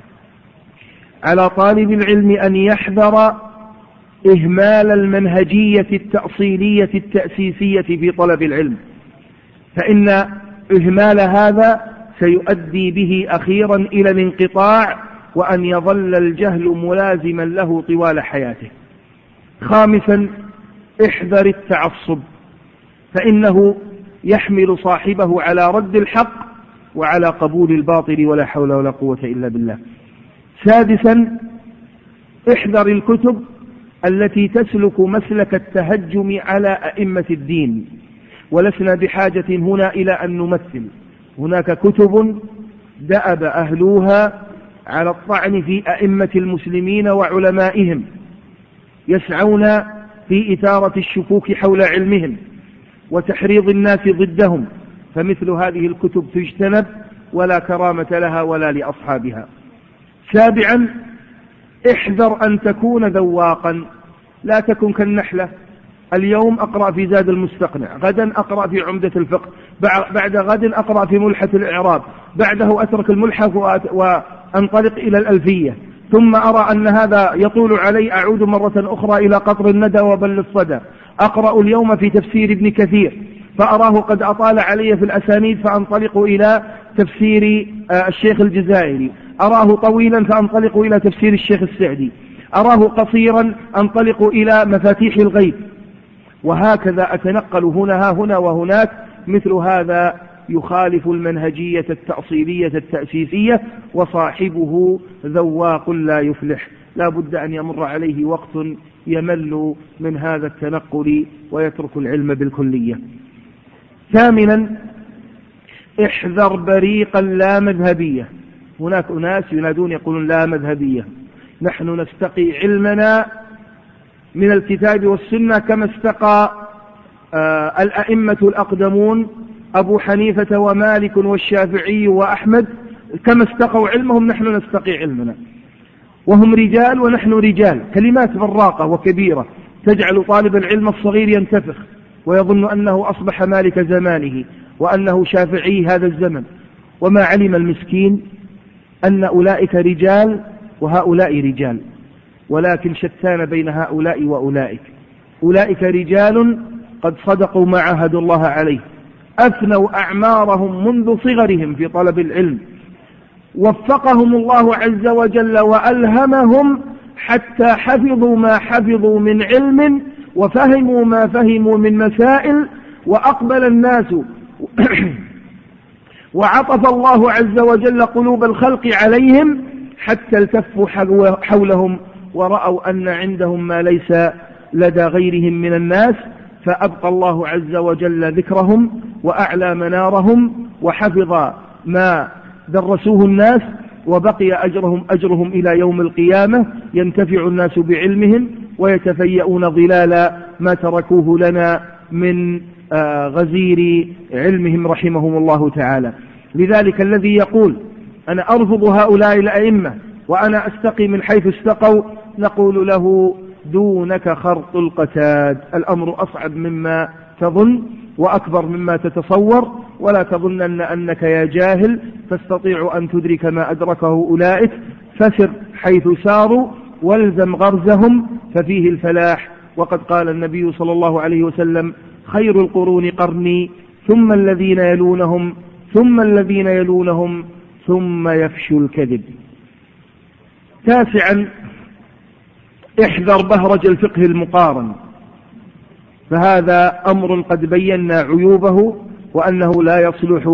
على طالب العلم أن يحذر إهمال المنهجية التأصيلية التأسيسية في طلب العلم، فإن إهمال هذا سيؤدي به أخيرا إلى الانقطاع، وأن يظل الجهل ملازما له طوال حياته. خامسا: احذر التعصب، فإنه يحمل صاحبه على رد الحق وعلى قبول الباطل، ولا حول ولا قوة إلا بالله. سادسا: احذر الكتب التي تسلك مسلك التهجم على أئمة الدين، ولسنا بحاجة هنا إلى أن نمثل. هناك كتب دأب أهلوها على الطعن في أئمة المسلمين وعلمائهم، يسعون في إثارة الشكوك حول علمهم وتحريض الناس ضدهم، فمثل هذه الكتب تجتنب، ولا كرامة لها ولا لأصحابها. سابعا: احذر أن تكون ذواقا، لا تكن كالنحلة. اليوم أقرأ في زاد المستقنع، غدا أقرأ في عمدة الفقه، بعد غد أقرأ في ملحة الإعراب، بعده أترك الملحة وأنطلق إلى الألفية، ثم أرى أن هذا يطول علي، أعود مرة أخرى إلى قطر الندى وبل الصدى. أقرأ اليوم في تفسير ابن كثير فأراه قد أطال علي في الأسانيد، فأنطلق إلى تفسير الشيخ الجزائري. أراه طويلا فأنطلق إلى تفسير الشيخ السعدي. أراه قصيرا أنطلق إلى مفاتيح الغيب، وهكذا أتنقل هنا وهناك. مثل هذا يخالف المنهجية التأصيلية التأسيسية، وصاحبه ذواق لا يفلح. لا بد أن يمر عليه وقت يمل من هذا التنقل ويترك العلم بالكلية. ثامنا: احذر بريق لا مذهبية. هناك أناس ينادون يقولون لا مذهبية. نحن نستقي علمنا من الكتاب والسنة كما استقى الأئمة الأقدمون أبو حنيفة ومالك والشافعي وأحمد، كما استقوا علمهم نحن نستقي علمنا. وهم رجال ونحن رجال. كلمات براقة وكبيرة تجعل طالب العلم الصغير ينتفخ ويظن أنه أصبح مالك زمانه وأنه شافعي هذا الزمن، وما علم المسكين أن أولئك رجال وهؤلاء رجال، ولكن شتان بين هؤلاء وأولئك. أولئك رجال قد صدقوا ما عاهدوا الله عليه، أفنوا أعمارهم منذ صغرهم في طلب العلم، وفقهم الله عز وجل وألهمهم حتى حفظوا ما حفظوا من علم وفهموا ما فهموا من مسائل، وأقبل الناس وعطف الله عز وجل قلوب الخلق عليهم حتى التفوا حولهم ورأوا أن عندهم ما ليس لدى غيرهم من الناس، فأبقى الله عز وجل ذكرهم وأعلى منارهم وحفظ ما درسوه الناس، وبقي أجرهم إلى يوم القيامة، ينتفع الناس بعلمهم ويتفيئون ظلال ما تركوه لنا من غزير علمهم رحمهم الله تعالى. لذلك الذي يقول أنا أرفض هؤلاء الأئمة وأنا أستقي من حيث استقوا، نقول له دونك خرط القتاد. الأمر أصعب مما تظن وأكبر مما تتصور، ولا تظنن أنك يا جاهل تستطيع أن تدرك ما أدركه أولئك، فسر حيث ساروا والزم غرزهم ففيه الفلاح. وقد قال النبي صلى الله عليه وسلم: خير القرون قرني ثم الذين يلونهم ثم الذين يلونهم ثم يفشو الكذب. تاسعا: احذر بهرج الفقه المقارن، فهذا أمر قد بينا عيوبه وأنه لا يصلح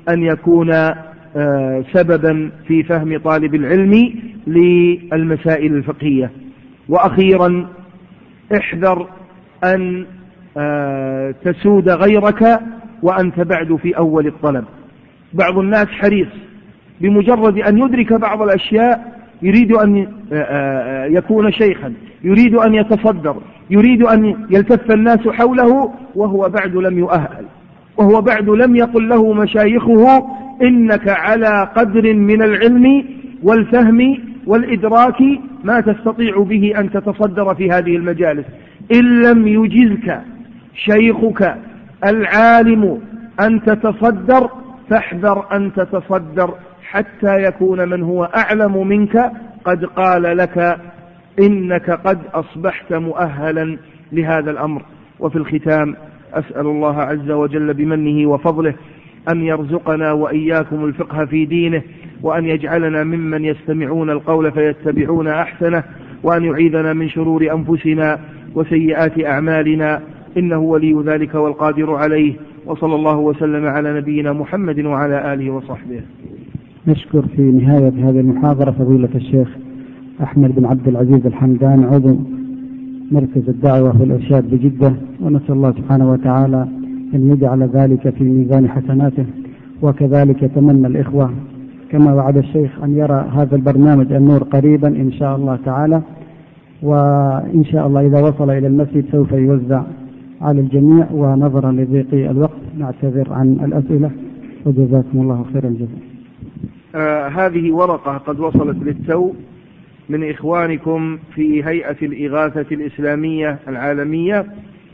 أن يكون سببا في فهم طالب العلم للمسائل الفقهية. وأخيرا احذر أن تسود غيرك وأنت بعد في أول الطلب. بعض الناس حريص بمجرد أن يدرك بعض الأشياء يريد أن يكون شيخا، يريد أن يتصدر، يريد أن يلتف الناس حوله، وهو بعد لم يؤهل، وهو بعد لم يقل له مشايخه إنك على قدر من العلم والفهم والإدراك ما تستطيع به أن تتصدر في هذه المجالس. إن لم يجزك شيخك العالم أن تتصدر فاحذر أن تتصدر حتى يكون من هو أعلم منك قد قال لك إنك قد أصبحت مؤهلا لهذا الأمر. وفي الختام أسأل الله عز وجل بمنه وفضله أن يرزقنا وإياكم الفقه في دينه، وأن يجعلنا ممن يستمعون القول فيتبعون أحسنه، وأن يعيذنا من شرور أنفسنا وسيئات أعمالنا، إنه ولي ذلك والقادر عليه. وصلى الله وسلم على نبينا محمد وعلى آله وصحبه. نشكر في نهاية هذه المحاضرة فضيلة الشيخ أحمد بن عبد العزيز الحمدان عضو مركز الدعوة والإرشاد بجدة، ونسأل الله سبحانه وتعالى أن يجعل ذلك في ميزان حسناته. وكذلك يتمنى الإخوة كما وعد الشيخ أن يرى هذا البرنامج النور قريبا إن شاء الله تعالى، وإن شاء الله إذا وصل إلى المسجد سوف يوزع على الجميع. ونظرا لضيق الوقت نعتذر عن الأسئلة، وجزاكم الله خير الجزاء. هذه ورقة قد وصلت للتو من إخوانكم في هيئة الإغاثة الإسلامية العالمية،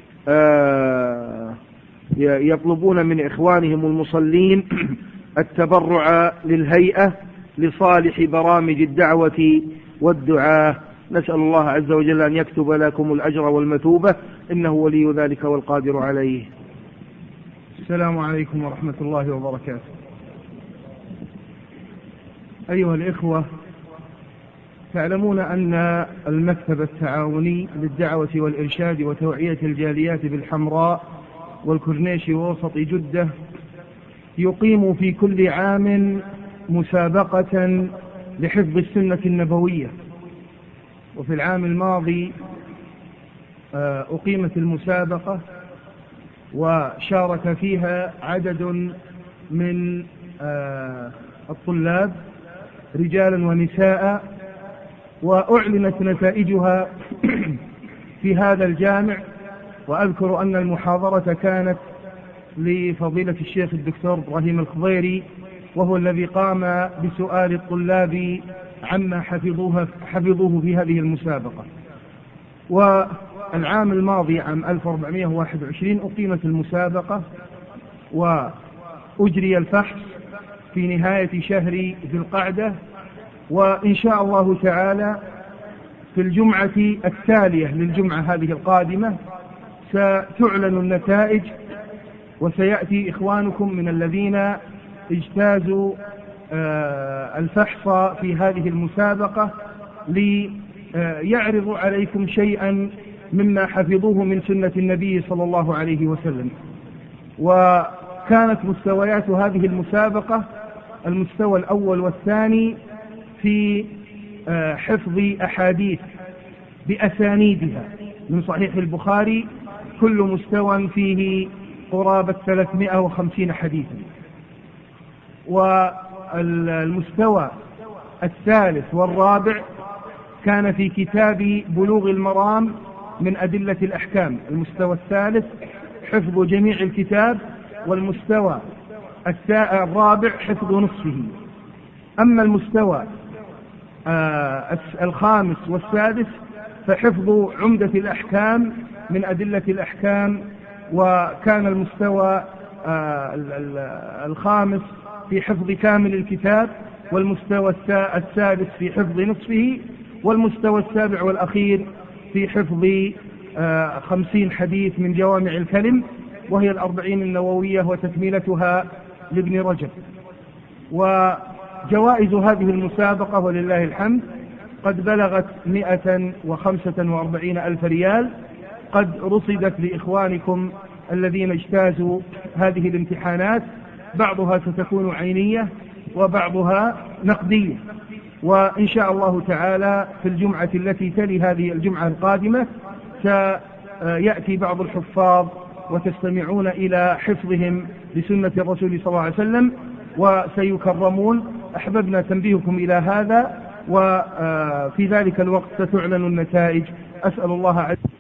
يطلبون من إخوانهم المصلين التبرع للهيئة لصالح برامج الدعوة والدعاء. نسأل الله عز وجل أن يكتب لكم الأجر والمثوبة، إنه ولي ذلك والقادر عليه. السلام عليكم ورحمة الله وبركاته. أيها الإخوة، تعلمون أن المكتب التعاوني للدعوة والإرشاد وتوعية الجاليات بالحمراء والكورنيش ووسط جدة يقيم في كل عام مسابقة لحفظ السنة النبوية. وفي العام الماضي أقيمت المسابقة وشارك فيها عدد من الطلاب رجالا ونساء، وأعلنت نتائجها في هذا الجامع. وأذكر أن المحاضرة كانت لفضيلة الشيخ الدكتور إبراهيم الخضيري، وهو الذي قام بسؤال الطلاب عما حفظوه في هذه المسابقة. والعام الماضي عام 1421 أقيمت المسابقة وأجري الفحص في نهاية شهر ذي القعدة، وإن شاء الله تعالى في الجمعة التالية للجمعة هذه القادمة ستعلن النتائج، وسيأتي إخوانكم من الذين اجتازوا الفحص في هذه المسابقة ليعرضوا عليكم شيئا مما حفظوه من سنة النبي صلى الله عليه وسلم. وكانت مستويات هذه المسابقة المستوى الأول والثاني في حفظ أحاديث بأسانيدها من صحيح البخاري، كل مستوى فيه قرابة 350 حديثا. والمستوى الثالث والرابع كان في كتاب بلوغ المرام من أدلة الأحكام. المستوى الثالث حفظ جميع الكتاب، والمستوى الرابع حفظ نصفه. أما المستوى الخامس والسادس فحفظ عمدة الأحكام من أدلة الأحكام، وكان المستوى الخامس في حفظ كامل الكتاب، والمستوى السادس في حفظ نصفه، والمستوى السابع والأخير في حفظ 50 حديث من جوامع الكلم، وهي 40 النووية وتكملتها لابن رجب. وجوائز هذه المسابقة ولله الحمد قد بلغت 145,000 ريال، قد رصدت لإخوانكم الذين اجتازوا هذه الامتحانات، بعضها ستكون عينية وبعضها نقدية. وإن شاء الله تعالى في الجمعة التي تلي هذه الجمعة القادمة سيأتي بعض الحفاظ وتستمعون إلى حفظهم لسنة الرسول صلى الله عليه وسلم وسيكرمون. أحببنا تنبيهكم إلى هذا، وفي ذلك الوقت ستعلن النتائج. أسأل الله عز وجل